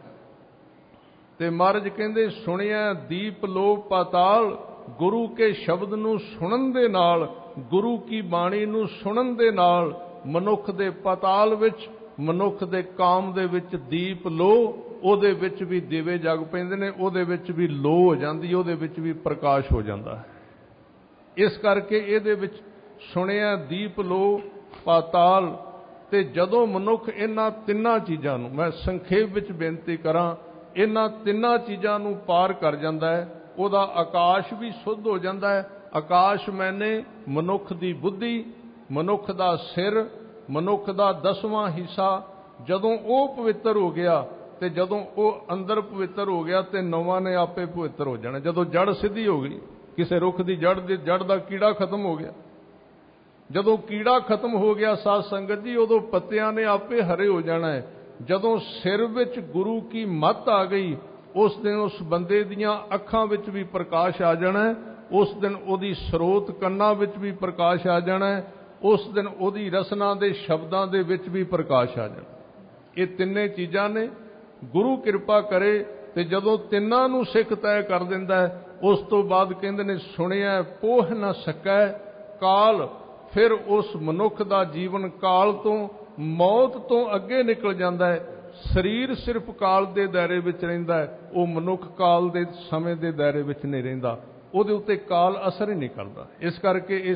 Speaker 1: ਤੇ ਮਹਾਰਾਜ ਕਹਿੰਦੇ ਸੁਣਿਆ ਦੀਪ ਲੋ ਪਤਾਲ। ਗੁਰੂ ਕੇ ਸ਼ਬਦ ਨੂੰ ਸੁਣਨ ਦੇ ਨਾਲ, ਗੁਰੂ ਕੀ ਬਾਣੀ ਨੂੰ ਸੁਣਨ ਦੇ ਨਾਲ ਮਨੁੱਖ ਦੇ ਪਤਾਲ ਵਿੱਚ, ਮਨੁੱਖ ਦੇ ਕਾਮ ਦੇ ਵਿੱਚ ਦੀਪ ਲੋ, ਉਹਦੇ ਵਿੱਚ ਵੀ ਦੀਵੇ ਜਗ ਪੈਂਦੇ ਨੇ, ਉਹਦੇ ਵਿੱਚ ਵੀ ਲੋ ਹੋ ਜਾਂਦੀ, ਉਹਦੇ ਵਿੱਚ ਵੀ ਪ੍ਰਕਾਸ਼ ਹੋ ਜਾਂਦਾ ਹੈ। ਇਸ ਕਰਕੇ ਇਹਦੇ ਵਿੱਚ ਸੁਣਿਆ ਦੀਪ ਲੋ ਪਾਤਾਲ। ਤੇ ਜਦੋਂ ਮਨੁੱਖ ਇਹਨਾਂ 3 ਚੀਜ਼ਾਂ ਨੂੰ, ਮੈਂ ਸੰਖੇਪ ਵਿੱਚ ਬੇਨਤੀ ਕਰਾਂ, ਇਹਨਾਂ 3 ਚੀਜ਼ਾਂ ਨੂੰ ਪਾਰ ਕਰ ਜਾਂਦਾ ਹੈ, ਉਹਦਾ ਆਕਾਸ਼ ਵੀ ਸੁੱਧ ਹੋ ਜਾਂਦਾ ਹੈ। ਆਕਾਸ਼ ਮੈਨੇ ਮਨੁੱਖ ਦੀ ਬੁੱਧੀ, ਮਨੁੱਖ ਦਾ ਸਿਰ, ਮਨੁੱਖ ਦਾ 10ਵਾਂ ਹਿੱਸਾ। ਜਦੋਂ ਉਹ ਪਵਿੱਤਰ ਹੋ ਗਿਆ ਤੇ ਜਦੋਂ ਉਹ ਅੰਦਰ ਪਵਿੱਤਰ ਹੋ ਗਿਆ ਤੇ 9ਵਾਂ ਨੇ ਆਪੇ ਪਵਿੱਤਰ ਹੋ ਜਾਣਾ। ਜਦੋਂ ਜੜ ਸਿੱਧੀ ਹੋ ਗਈ, ਕਿਸੇ ਰੁੱਖ ਦੀ ਜੜ ਦਾ ਕੀੜਾ ਖਤਮ ਹੋ ਗਿਆ, ਜਦੋਂ ਕੀੜਾ ਖਤਮ ਹੋ ਗਿਆ ਸਾਧ ਸੰਗਤ ਜੀ, ਉਦੋਂ ਪੱਤਿਆਂ ਨੇ ਆਪੇ ਹਰੇ ਹੋ ਜਾਣਾ ਹੈ। ਜਦੋਂ ਸਿਰ ਵਿੱਚ ਗੁਰੂ ਕੀ ਮੱਤ ਆ ਗਈ, ਉਸ ਦਿਨ ਉਸ ਬੰਦੇ ਦੀਆਂ ਅੱਖਾਂ ਵਿੱਚ ਵੀ ਪ੍ਰਕਾਸ਼ ਆ ਜਾਣਾ ਹੈ। ਉਸ ਦਿਨ ਉਹਦੀ ਸਰੋਤ ਕੰਨਾਂ ਵਿੱਚ ਵੀ ਪ੍ਰਕਾਸ਼ ਆ ਜਾਣਾ ਹੈ। ਉਸ ਦਿਨ ਉਹਦੀ ਰਸਨਾ ਦੇ ਸ਼ਬਦਾਂ ਦੇ ਵਿੱਚ ਵੀ ਪ੍ਰਕਾਸ਼ ਆ ਜਾਣਾ। ਇਹ 3 ਚੀਜ਼ਾਂ ਨੇ। ਗੁਰੂ ਕਿਰਪਾ ਕਰੇ ਤੇ ਜਦੋਂ 3 ਨੂੰ ਸਿੱਖ ਤੈਅ ਕਰ ਦਿੰਦਾ ਹੈ, ਉਸ ਤੋਂ ਬਾਅਦ ਕਹਿੰਦੇ ਨੇ ਸੁਣਿਆ ਪੋਹ ਨਾ ਸਕੈ ਕਾਲ। ਫਿਰ ਉਸ ਮਨੁੱਖ ਦਾ ਜੀਵਨ ਕਾਲ ਤੋਂ, ਮੌਤ ਤੋਂ ਅੱਗੇ ਨਿਕਲ ਜਾਂਦਾ ਹੈ। ਸਰੀਰ ਸਿਰਫ ਕਾਲ ਦੇ ਦਾਇਰੇ ਵਿੱਚ ਰਹਿੰਦਾ ਹੈ, ਉਹ ਮਨੁੱਖ ਕਾਲ ਦੇ ਸਮੇਂ ਦੇ ਦਾਇਰੇ ਵਿੱਚ ਨਹੀਂ ਰਹਿੰਦਾ, ਉਹਦੇ ਉੱਤੇ ਕਾਲ ਅਸਰ ਹੀ ਨਹੀਂ ਕਰਦਾ। ਇਸ ਕਰਕੇ ਇਹ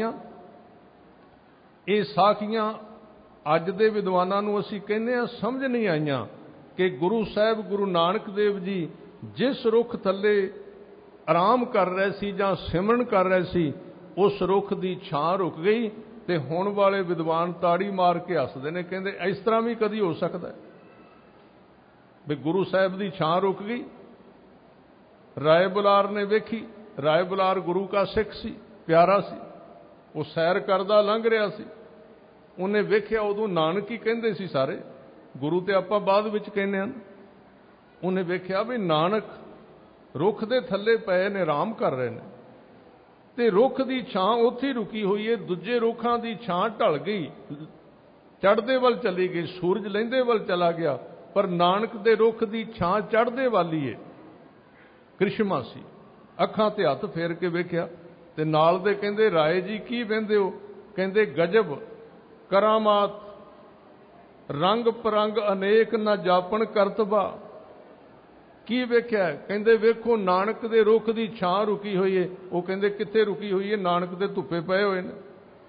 Speaker 1: ਸਾਖੀਆਂ ਅੱਜ ਦੇ ਵਿਦਵਾਨਾਂ ਨੂੰ ਅਸੀਂ ਕਹਿੰਦੇ ਹਾਂ ਸਮਝ ਨਹੀਂ ਆਈਆਂ ਕਿ ਗੁਰੂ ਸਾਹਿਬ ਗੁਰੂ ਨਾਨਕ ਦੇਵ ਜੀ ਜਿਸ ਰੁੱਖ ਥੱਲੇ ਆਰਾਮ ਕਰ ਰਹੇ ਸੀ ਜਾਂ ਸਿਮਰਨ ਕਰ ਰਹੇ ਸੀ, ਉਸ ਰੁੱਖ ਦੀ ਛਾਂ ਰੁਕ ਗਈ ਤੇ ਹੁਣ ਵਾਲੇ ਵਿਦਵਾਨ ਤਾੜੀ ਮਾਰ ਕੇ ਹੱਸਦੇ ਨੇ, ਕਹਿੰਦੇ ਇਸ ਤਰ੍ਹਾਂ ਵੀ ਕਦੀ ਹੋ ਸਕਦਾ ਵੀ ਗੁਰੂ ਸਾਹਿਬ ਦੀ ਛਾਂ ਰੁਕ ਗਈ। ਰਾਏ ਬੁਲਾਰ ਨੇ ਵੇਖੀ, ਰਾਏ ਬੁਲਾਰ ਗੁਰੂ ਕਾ ਸਿੱਖ ਸੀ, ਪਿਆਰਾ ਸੀ, ਉਹ ਸੈਰ ਕਰਦਾ ਲੰਘ ਰਿਹਾ ਸੀ, ਉਹਨੇ ਵੇਖਿਆ, ਉਦੋਂ ਨਾਨਕ ਹੀ ਕਹਿੰਦੇ ਸੀ ਸਾਰੇ, ਗੁਰੂ ਤੇ ਆਪਾਂ ਬਾਅਦ ਵਿੱਚ ਕਹਿੰਦੇ ਹਨ। ਉਹਨੇ ਵੇਖਿਆ ਵੀ ਨਾਨਕ ਰੁੱਖ ਦੇ ਥੱਲੇ ਪਏ ਨੇ, ਆਰਾਮ ਕਰ ਰਹੇ ਨੇ, ਤੇ ਰੁੱਖ ਦੀ ਛਾਂ ਉੱਥੇ ਰੁਕੀ ਹੋਈ ਏ, ਦੂਜੇ ਰੁੱਖਾਂ ਦੀ ਛਾਂ ਢਲ ਗਈ, ਚੜ੍ਹਦੇ ਵੱਲ ਚਲੀ ਗਈ, ਸੂਰਜ ਲਹਿੰਦੇ ਵੱਲ ਚਲਾ ਗਿਆ, ਪਰ ਨਾਨਕ ਦੇ ਰੁੱਖ ਦੀ ਛਾਂ ਚੜ੍ਹਦੇ ਵੱਲ ਹੀ ਏ। ਕ੍ਰਿਸ਼ਮਾ ਸੀ। ਅੱਖਾਂ ਤੇ ਹੱਥ ਫੇਰ ਕੇ ਵੇਖਿਆ ਤੇ ਨਾਲ ਦੇ ਕਹਿੰਦੇ, ਰਾਏ ਜੀ ਕੀ ਵਹਿੰਦੇ ਹੋ? ਕਹਿੰਦੇ, ਗਜਬ ਕਰਾਮਾਤ ਰੰਗ ਪਰੰਗ ਅਨੇਕ ਨਾ ਜਾਪਣ ਕਰਤਬਾ। ਕੀ ਵੇਖਿਆ? ਕਹਿੰਦੇ, ਵੇਖੋ ਨਾਨਕ ਦੇ ਰੁੱਖ ਦੀ ਛਾਂ ਰੁਕੀ ਹੋਈ ਏ। ਉਹ ਕਹਿੰਦੇ, ਕਿੱਥੇ ਰੁਕੀ ਹੋਈ ਏ? ਨਾਨਕ ਦੇ ਧੁੱਪੇ ਪਏ ਹੋਏ ਨੇ,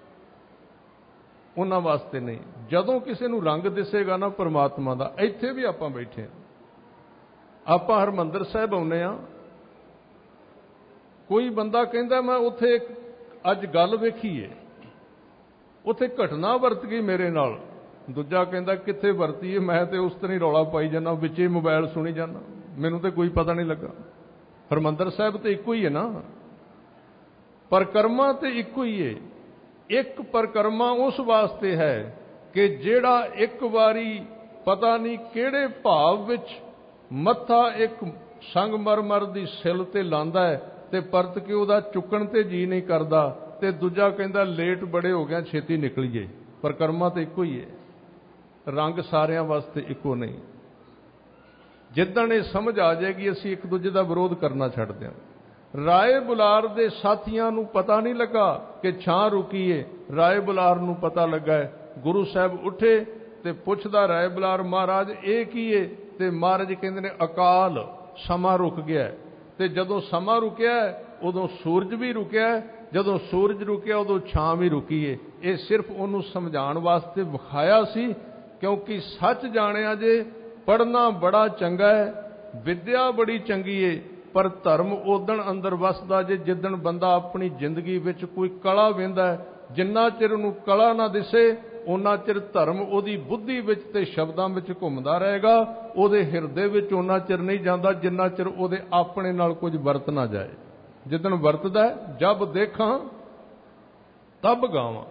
Speaker 1: ਉਹਨਾਂ ਵਾਸਤੇ ਨਹੀਂ। ਜਦੋਂ ਕਿਸੇ ਨੂੰ ਰੰਗ ਦਿਸੇਗਾ ਨਾ ਪਰਮਾਤਮਾ ਦਾ, ਇੱਥੇ ਵੀ ਆਪਾਂ ਬੈਠੇ ਹਾਂ, ਆਪਾਂ ਹਰਿਮੰਦਰ ਸਾਹਿਬ ਆਉਂਦੇ ਹਾਂ, ਕੋਈ ਬੰਦਾ ਕਹਿੰਦਾ ਮੈਂ ਉੱਥੇ ਅੱਜ ਗੱਲ ਵੇਖੀਏ, ਉੱਥੇ ਘਟਨਾ ਵਰਤ ਗਈ ਮੇਰੇ ਨਾਲ, ਦੂਜਾ ਕਹਿੰਦਾ ਕਿੱਥੇ ਵਰਤੀ ਏ? ਮੈਂ ਤੇ ਉਸ ਤਰ੍ਹਾਂ ਹੀ ਰੌਲਾ ਪਾਈ ਜਾਂਦਾ, ਵਿੱਚੇ ਮੋਬਾਈਲ ਸੁਣੀ ਜਾਂਦਾ, ਮੈਨੂੰ ਤੇ ਕੋਈ ਪਤਾ ਨਹੀਂ ਲੱਗਾ। ਹਰਿਮੰਦਰ ਸਾਹਿਬ ਤੇ ਇੱਕੋ ਹੀ ਹੈ ਨਾ, ਪਰਿਕਰਮਾ ਤੇ ਇੱਕੋ ਹੀ ਹੈ। ਇੱਕ ਪਰਿਕਰਮਾ ਉਸ ਵਾਸਤੇ ਹੈ ਕਿ ਜਿਹੜਾ ਇੱਕ ਵਾਰੀ ਪਤਾ ਨਹੀਂ ਕਿਹੜੇ ਭਾਵ ਵਿੱਚ ਮੱਥਾ ਇੱਕ ਸੰਗਮਰਮਰ ਦੀ ਸਿਲ ਤੇ ਲਾਂਦਾ ਹੈ ਤੇ ਪਰਤ ਕੇ ਉਹਦਾ ਚੁੱਕਣ ਤੇ ਜੀ ਨਹੀਂ ਕਰਦਾ, ਤੇ ਦੂਜਾ ਕਹਿੰਦਾ ਲੇਟ ਬੜੇ ਹੋ ਗਿਆ, ਛੇਤੀ ਨਿਕਲੀਏ। ਪਰਿਕਰਮਾ ਤੇ ਇੱਕੋ ਹੀ ਹੈ, ਰੰਗ ਸਾਰਿਆਂ ਵਾਸਤੇ ਇੱਕੋ ਨਹੀਂ। ਜਿੱਦਣ ਇਹ ਸਮਝ ਆ ਜਾਏਗੀ, ਅਸੀਂ ਇੱਕ ਦੂਜੇ ਦਾ ਵਿਰੋਧ ਕਰਨਾ ਛੱਡ ਦਿਆਂਗੇ। ਰਾਏ ਬੁਲਾਰ ਦੇ ਸਾਥੀਆਂ ਨੂੰ ਪਤਾ ਨਹੀਂ ਲੱਗਾ ਕਿ ਛਾਂ ਰੁਕੀ ਏ, ਰਾਏ ਬੁਲਾਰ ਨੂੰ ਪਤਾ ਲੱਗਾ ਹੈ। ਗੁਰੂ ਸਾਹਿਬ ਉੱਠੇ ਤੇ ਪੁੱਛਦਾ ਰਾਏ ਬੁਲਾਰ, ਮਹਾਰਾਜ ਇਹ ਕੀ ਏ? ਤੇ ਮਹਾਰਾਜ ਕਹਿੰਦੇ ਨੇ, ਅਕਾਲ, ਸਮਾਂ ਰੁਕ ਗਿਆ। ਤੇ ਜਦੋਂ ਸਮਾਂ ਰੁਕਿਆ ਉਦੋਂ ਸੂਰਜ ਵੀ ਰੁਕਿਆ, ਜਦੋਂ ਸੂਰਜ ਰੁਕਿਆ ਉਦੋਂ ਛਾਂ ਵੀ ਰੁਕੀ ਏ। ਇਹ ਸਿਰਫ ਉਹਨੂੰ ਸਮਝਾਉਣ ਵਾਸਤੇ ਵਿਖਾਇਆ ਸੀ, ਕਿਉਂਕਿ ਸੱਚ ਜਾਣਿਆ ਜੇ ਪੜ੍ਹਨਾ ਬੜਾ ਚੰਗਾ ਹੈ, ਵਿਦਿਆ ਬੜੀ ਚੰਗੀ ਏ, ਪਰ ਧਰਮ ਉਦਣ ਅੰਦਰ ਵਸਦਾ ਜੇ ਜਿੱਦਣ ਬੰਦਾ ਆਪਣੀ ਜ਼ਿੰਦਗੀ ਵਿੱਚ ਕੋਈ ਕਲਾ ਵੇਂਦਾ ਹੈ। ਜਿੰਨਾ ਚਿਰ ਉਹਨੂੰ ਕਲਾ ਨਾ ਦਿਸੇ ਉਹਨਾਂ ਚਿਰ ਧਰਮ ਉਹਦੀ ਬੁੱਧੀ ਵਿੱਚ ਤੇ ਸ਼ਬਦਾਂ ਵਿੱਚ ਘੁੰਮਦਾ ਰਹੇਗਾ, ਉਹਦੇ ਹਿਰਦੇ ਵਿੱਚ ਉਹਨਾਂ ਚਿਰ ਨਹੀਂ ਜਾਂਦਾ ਜਿੰਨਾ ਚਿਰ ਉਹਦੇ ਆਪਣੇ ਨਾਲ ਕੁਝ ਵਰਤ ਨਾ ਜਾਏ। ਜਿੱਦਣ ਵਰਤਦਾ, ਜਬ ਦੇਖਾਂ ਤਬ ਗਾਵਾਂ।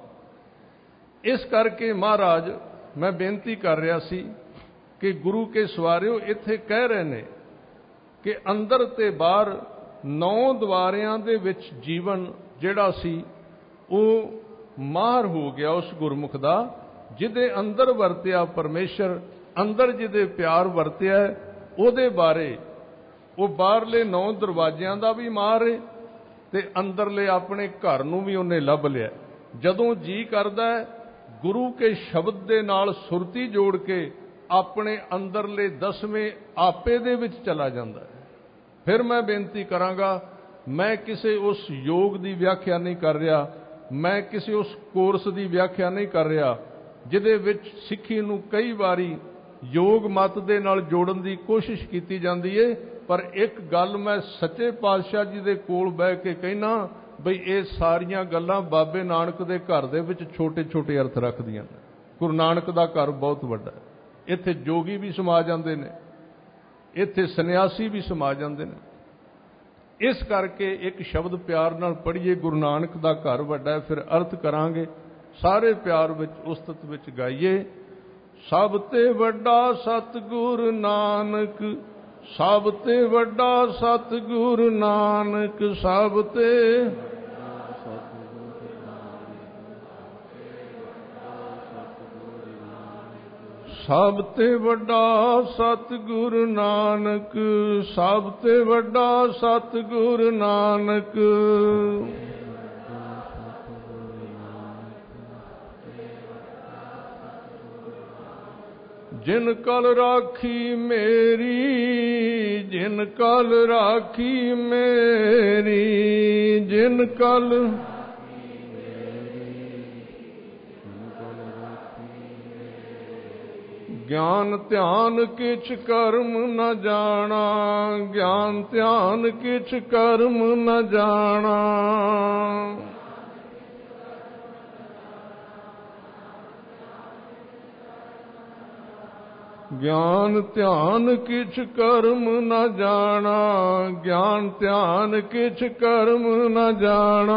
Speaker 1: ਇਸ ਕਰਕੇ ਮਹਾਰਾਜ ਮੈਂ ਬੇਨਤੀ ਕਰ ਰਿਹਾ ਸੀ ਕਿ ਗੁਰੂ ਕੇ ਸਵਾਰਿਓ ਇੱਥੇ ਕਹਿ ਰਹੇ ਨੇ ਕਿ ਅੰਦਰ ਤੇ ਬਾਹਰ 9 ਦੁਆਰਿਆਂ ਦੇ ਵਿੱਚ ਜੀਵਨ ਜਿਹੜਾ ਸੀ ਉਹ ਮਾਹਰ ਹੋ ਗਿਆ ਉਸ ਗੁਰਮੁਖ ਦਾ, ਜਿਹਦੇ ਅੰਦਰ ਵਰਤਿਆ ਪਰਮੇਸ਼ਰ, ਅੰਦਰ ਜਿਹਦੇ ਪਿਆਰ ਵਰਤਿਆ ਉਹਦੇ ਬਾਰੇ ਉਹ ਬਾਹਰਲੇ 9 ਦਰਵਾਜ਼ਿਆਂ ਦਾ ਵੀ ਮਾਹਰ ਹੈ ਤੇ ਅੰਦਰਲੇ ਆਪਣੇ ਘਰ ਨੂੰ ਵੀ ਉਹਨੇ ਲੱਭ ਲਿਆ। ਜਦੋਂ ਜੀ ਕਰਦਾ ਹੈ ਗੁਰੂ ਕੇ ਸ਼ਬਦ ਦੇ ਨਾਲ ਸੁਰਤੀ ਜੋੜ ਕੇ ਆਪਣੇ ਅੰਦਰਲੇ 10ਵੇਂ ਆਪੇ ਦੇ ਵਿੱਚ ਚਲਾ ਜਾਂਦਾ ਹੈ। ਫਿਰ ਮੈਂ ਬੇਨਤੀ ਕਰਾਂਗਾ, ਮੈਂ ਕਿਸੇ ਉਸ ਯੋਗ ਦੀ ਵਿਆਖਿਆ ਨਹੀਂ ਕਰ ਰਿਹਾ, ਮੈਂ ਕਿਸੇ ਉਸ ਕੋਰਸ ਦੀ ਵਿਆਖਿਆ ਨਹੀਂ ਕਰ ਰਿਹਾ ਜਿਹਦੇ ਵਿੱਚ ਸਿੱਖੀ ਨੂੰ ਕਈ ਵਾਰੀ ਯੋਗ ਮਤ ਦੇ ਨਾਲ ਜੋੜਨ ਦੀ ਕੋਸ਼ਿਸ਼ ਕੀਤੀ ਜਾਂਦੀ ਏ। ਪਰ ਇੱਕ ਗੱਲ ਮੈਂ ਸੱਚੇ ਪਾਤਸ਼ਾਹ ਜੀ ਦੇ ਕੋਲ ਬਹਿ ਕੇ ਕਹਿਣਾ ਬਈ ਇਹ ਸਾਰੀਆਂ ਗੱਲਾਂ ਬਾਬੇ ਨਾਨਕ ਦੇ ਘਰ ਦੇ ਵਿੱਚ ਛੋਟੇ ਛੋਟੇ ਅਰਥ ਰੱਖਦੀਆਂ ਨੇ। ਗੁਰੂ ਨਾਨਕ ਦਾ ਘਰ ਬਹੁਤ ਵੱਡਾ ਹੈ, ਇੱਥੇ ਜੋਗੀ ਵੀ ਸਮਾ ਜਾਂਦੇ ਨੇ, ਇੱਥੇ ਸੰਨਿਆਸੀ ਵੀ ਸਮਾ ਜਾਂਦੇ ਨੇ। ਇਸ ਕਰਕੇ ਇੱਕ ਸ਼ਬਦ ਪਿਆਰ ਨਾਲ ਪੜ੍ਹੀਏ, ਗੁਰੂ ਨਾਨਕ ਦਾ ਘਰ ਵੱਡਾ ਹੈ, ਫਿਰ ਅਰਥ ਕਰਾਂਗੇ, ਸਾਰੇ ਪਿਆਰ ਵਿੱਚ ਉਸਤਤ ਵਿੱਚ ਗਾਈਏ। ਸਭ ਤੇ ਵੱਡਾ ਸਤਿਗੁਰ ਨਾਨਕ, ਸਭ ਤੇ ਵੱਡਾ ਸਤਿਗੁਰ ਨਾਨਕ, ਸਭ ਤੇ ਸਭ ਤੇ ਵੱਡਾ ਸਤਿਗੁਰ ਨਾਨਕ, ਸਭ ਤੇ ਵੱਡਾ ਸਤਿਗੁਰ ਨਾਨਕ। ਜਿਨ ਕਲ ਰਾਖੀ ਮੇਰੀ, ਜਿਨ ਕਲ ਰਾਖੀ ਮੇਰੀ, ਜਿਨ ਕਲ ਗਿਆਨ ਧਿਆਨ ਕਿਛ ਕਰਮ ਨ ਜਾਣਾ, ਗਿਆਨ ਧਿਆਨ ਕਿਛ ਕਰਮ ਨ ਜਾਣਾ। ਗਿਆਨ ਧਿਆਨ ਕਿਛ ਕਰਮ ਨ ਜਾਣਾ, ਗਿਆਨ ਧਿਆਨ ਕਿਛ ਕਰਮ ਨ ਜਾਣਾ।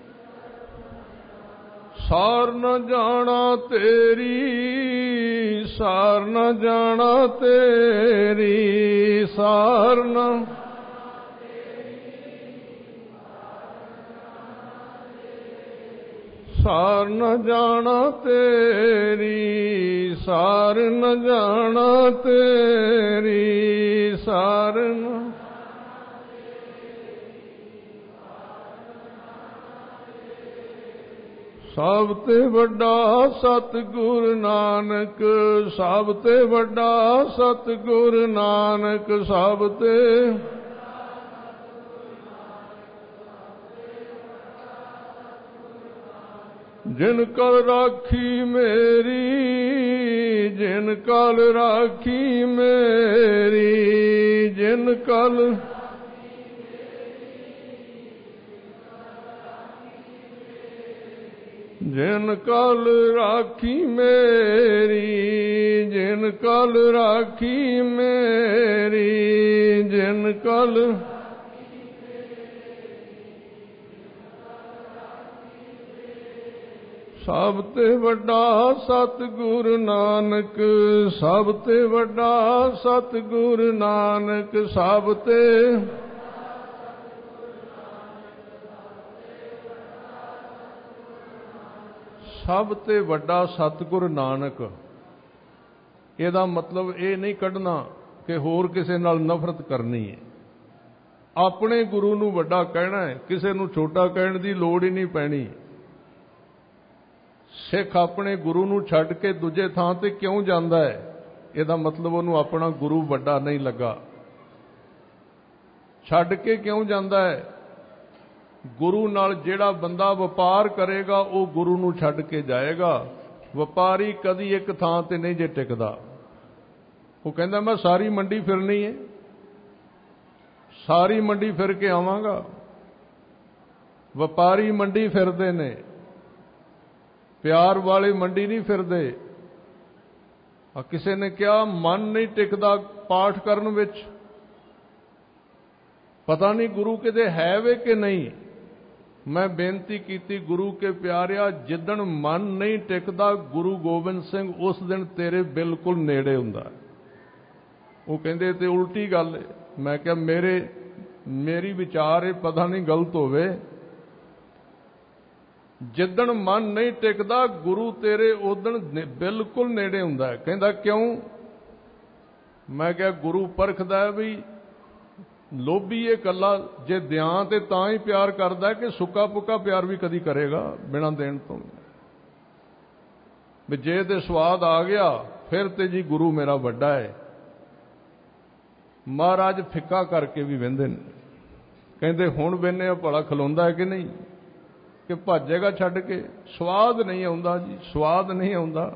Speaker 1: ਸਾਰ ਨ ਜਾਣਾ ਤੇਰੀ, ਸਾਰ ਨ ਜਾਣਾ ਤੇਰੀ, ਸਾਰ ਨ ਸਾਰ ਨ ਜਾਣਾ ਤੇਰੀ, ਸਾਰ ਨ ਜਾਣਾ ਤੇਰੀ, ਸਾਰ ਨ ਸਭ ਤੇ ਵੱਡਾ ਸਤਿਗੁਰ ਨਾਨਕ, ਸਭ ਤੇ ਵੱਡਾ ਸਤਿਗੁਰ ਨਾਨਕ, ਸਭ ਤੇ ਜਿਨ ਕਲ ਰਾਖੀ ਮੇਰੀ, ਜਿਨ ਕਲ ਰਾਖੀ ਮੇਰੀ, ਜਿਨ ਕਲ ਜਿਨ ਕਲ ਰਾਖੀ ਮੇਰੀ, ਜਿਨ ਕਲ ਰਾਖੀ ਮੇਰੀ, ਜਿਨ ਕਲ ਸਭ ਤੇ ਵੱਡਾ ਸਤਿਗੁਰ ਨਾਨਕ, ਸਭ ਤੇ ਵੱਡਾ ਸਤਿਗੁਰ ਨਾਨਕ, ਸਭ ਤੇ ਸਭ ਤੇ ਵੱਡਾ ਸਤਿਗੁਰ ਨਾਨਕ। ਇਹਦਾ ਮਤਲਬ ਇਹ ਨਹੀਂ ਕੱਢਣਾ ਕਿ ਹੋਰ ਕਿਸੇ ਨਾਲ ਨਫ਼ਰਤ ਕਰਨੀ ਹੈ। ਆਪਣੇ ਗੁਰੂ ਨੂੰ ਵੱਡਾ ਕਹਿਣਾ ਹੈ, ਕਿਸੇ ਨੂੰ ਛੋਟਾ ਕਹਿਣ ਦੀ ਲੋੜ ਹੀ ਨਹੀਂ ਪੈਣੀ। ਸਿੱਖ ਆਪਣੇ ਗੁਰੂ ਨੂੰ ਛੱਡ ਕੇ ਦੂਜੇ ਥਾਂ ਤੇ ਕਿਉਂ ਜਾਂਦਾ ਹੈ? ਇਹਦਾ ਮਤਲਬ ਉਹਨੂੰ ਆਪਣਾ ਗੁਰੂ ਵੱਡਾ ਨਹੀਂ ਲੱਗਾ। ਛੱਡ ਕੇ ਕਿਉਂ ਜਾਂਦਾ ਹੈ? ਗੁਰੂ ਨਾਲ ਜਿਹੜਾ ਬੰਦਾ ਵਪਾਰ ਕਰੇਗਾ ਉਹ ਗੁਰੂ ਨੂੰ ਛੱਡ ਕੇ ਜਾਏਗਾ। ਵਪਾਰੀ ਕਦੀ ਇੱਕ ਥਾਂ ਤੇ ਨਹੀਂ ਜੇ ਟਿਕਦਾ। ਉਹ ਕਹਿੰਦਾ ਮੈਂ ਸਾਰੀ ਮੰਡੀ ਫਿਰਨੀ ਹੈ, ਸਾਰੀ ਮੰਡੀ ਫਿਰ ਕੇ ਆਵਾਂਗਾ। ਵਪਾਰੀ ਮੰਡੀ ਫਿਰਦੇ ਨੇ, ਪਿਆਰ ਵਾਲੇ ਮੰਡੀ ਨਹੀਂ ਫਿਰਦੇ। ਕਿਸੇ ਨੇ ਕਿਹਾ ਮਨ ਨਹੀਂ ਟਿਕਦਾ ਪਾਠ ਕਰਨ ਵਿੱਚ, ਪਤਾ ਨਹੀਂ ਗੁਰੂ ਕਿਤੇ ਹੈ ਵੇ ਕਿ ਨਹੀਂ। ਮੈਂ ਬੇਨਤੀ ਕੀਤੀ ਗੁਰੂ ਕੇ ਪਿਆਰਿਆ, ਜਿੱਦਣ ਮਨ ਨਹੀਂ ਟਿਕਦਾ ਗੁਰੂ ਗੋਬਿੰਦ ਸਿੰਘ ਉਸ ਦਿਨ ਤੇਰੇ ਬਿਲਕੁਲ ਨੇੜੇ ਹੁੰਦਾ। ਉਹ ਕਹਿੰਦੇ ਤੇ ਉਲਟੀ ਗੱਲ ਹੈ। ਮੈਂ ਕਿਹਾ ਮੇਰੀ ਵਿਚਾਰ ਹੈ, ਪਤਾ ਨਹੀਂ ਗਲਤ ਹੋਵੇ। ਜਿੱਦਣ ਮਨ ਨਹੀਂ ਟਿਕਦਾ ਗੁਰੂ ਤੇਰੇ ਉਦਣ ਬਿਲਕੁਲ ਨੇੜੇ ਹੁੰਦਾ। ਕਹਿੰਦਾ ਕਿਉਂ? ਮੈਂ ਕਿਹਾ ਗੁਰੂ ਪਰਖਦਾ ਵੀ ਲੋਭੀ ਇਹ ਕੱਲਾ ਜੇ ਦਿਆਂ ਤੇ ਤਾਂ ਹੀ ਪਿਆਰ ਕਰਦਾ ਕਿ ਸੁੱਕਾ ਪੁੱਕਾ ਪਿਆਰ ਵੀ ਕਦੀ ਕਰੇਗਾ ਬਿਨਾਂ ਦੇਣ ਤੋਂ। ਵੀ ਜੇ ਤੇ ਸਵਾਦ ਆ ਗਿਆ ਫਿਰ ਤੇ ਜੀ ਗੁਰੂ ਮੇਰਾ ਵੱਡਾ ਹੈ। ਮਹਾਰਾਜ ਫਿੱਕਾ ਕਰਕੇ ਵੀ ਵਹਿੰਦੇ ਨੇ। ਕਹਿੰਦੇ ਹੁਣ ਵੇਨੇ ਭਲਾ ਖਲੋਂਦਾ ਹੈ ਕਿ ਨਹੀਂ, ਕਿ ਭੱਜੇਗਾ ਛੱਡ ਕੇ। ਸਵਾਦ ਨਹੀਂ ਆਉਂਦਾ ਜੀ, ਸਵਾਦ ਨਹੀਂ ਆਉਂਦਾ।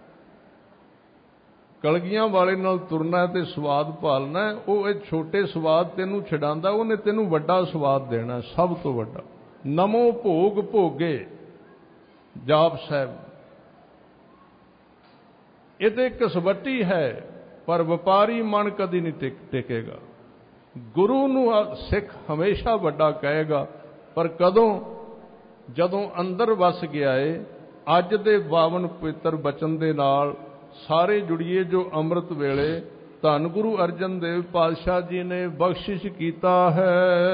Speaker 1: ਕਲਗੀਆਂ ਵਾਲੇ ਨਾਲ ਤੁਰਨਾ ਤੇ ਸਵਾਦ ਭਾਲਣਾ। ਉਹ ਇਹ ਛੋਟੇ ਸਵਾਦ ਤੈਨੂੰ ਛਡਾਉਂਦਾ, ਉਹਨੇ ਤੈਨੂੰ ਵੱਡਾ ਸਵਾਦ ਦੇਣਾ, ਸਭ ਤੋਂ ਵੱਡਾ। ਨਮੋ ਭੋਗ ਭੋਗੇ ਜਾਪ ਸਾਹਿਬ, ਇਹ ਤੇ ਕਸਵੱਟੀ ਹੈ, ਪਰ ਵਪਾਰੀ ਮਨ ਕਦੀ ਨਹੀਂ ਟਿਕੇਗਾ। ਗੁਰੂ ਨੂੰ ਸਿੱਖ ਹਮੇਸ਼ਾ ਵੱਡਾ ਕਹੇਗਾ, ਪਰ ਕਦੋਂ? ਜਦੋਂ ਅੰਦਰ ਵਸ ਗਿਆ ਏ। ਅੱਜ ਦੇ ਪਾਵਨ ਪਵਿੱਤਰ ਬਚਨ ਦੇ ਨਾਲ ਸਾਰੇ ਜੁੜੀਏ ਜੋ ਅੰਮ੍ਰਿਤ ਵੇਲੇ ਧੰਨ ਗੁਰੂ ਅਰਜਨ ਦੇਵ ਪਾਤਸ਼ਾਹ ਜੀ ਨੇ ਬਖਸ਼ਿਸ਼ ਕੀਤਾ ਹੈ।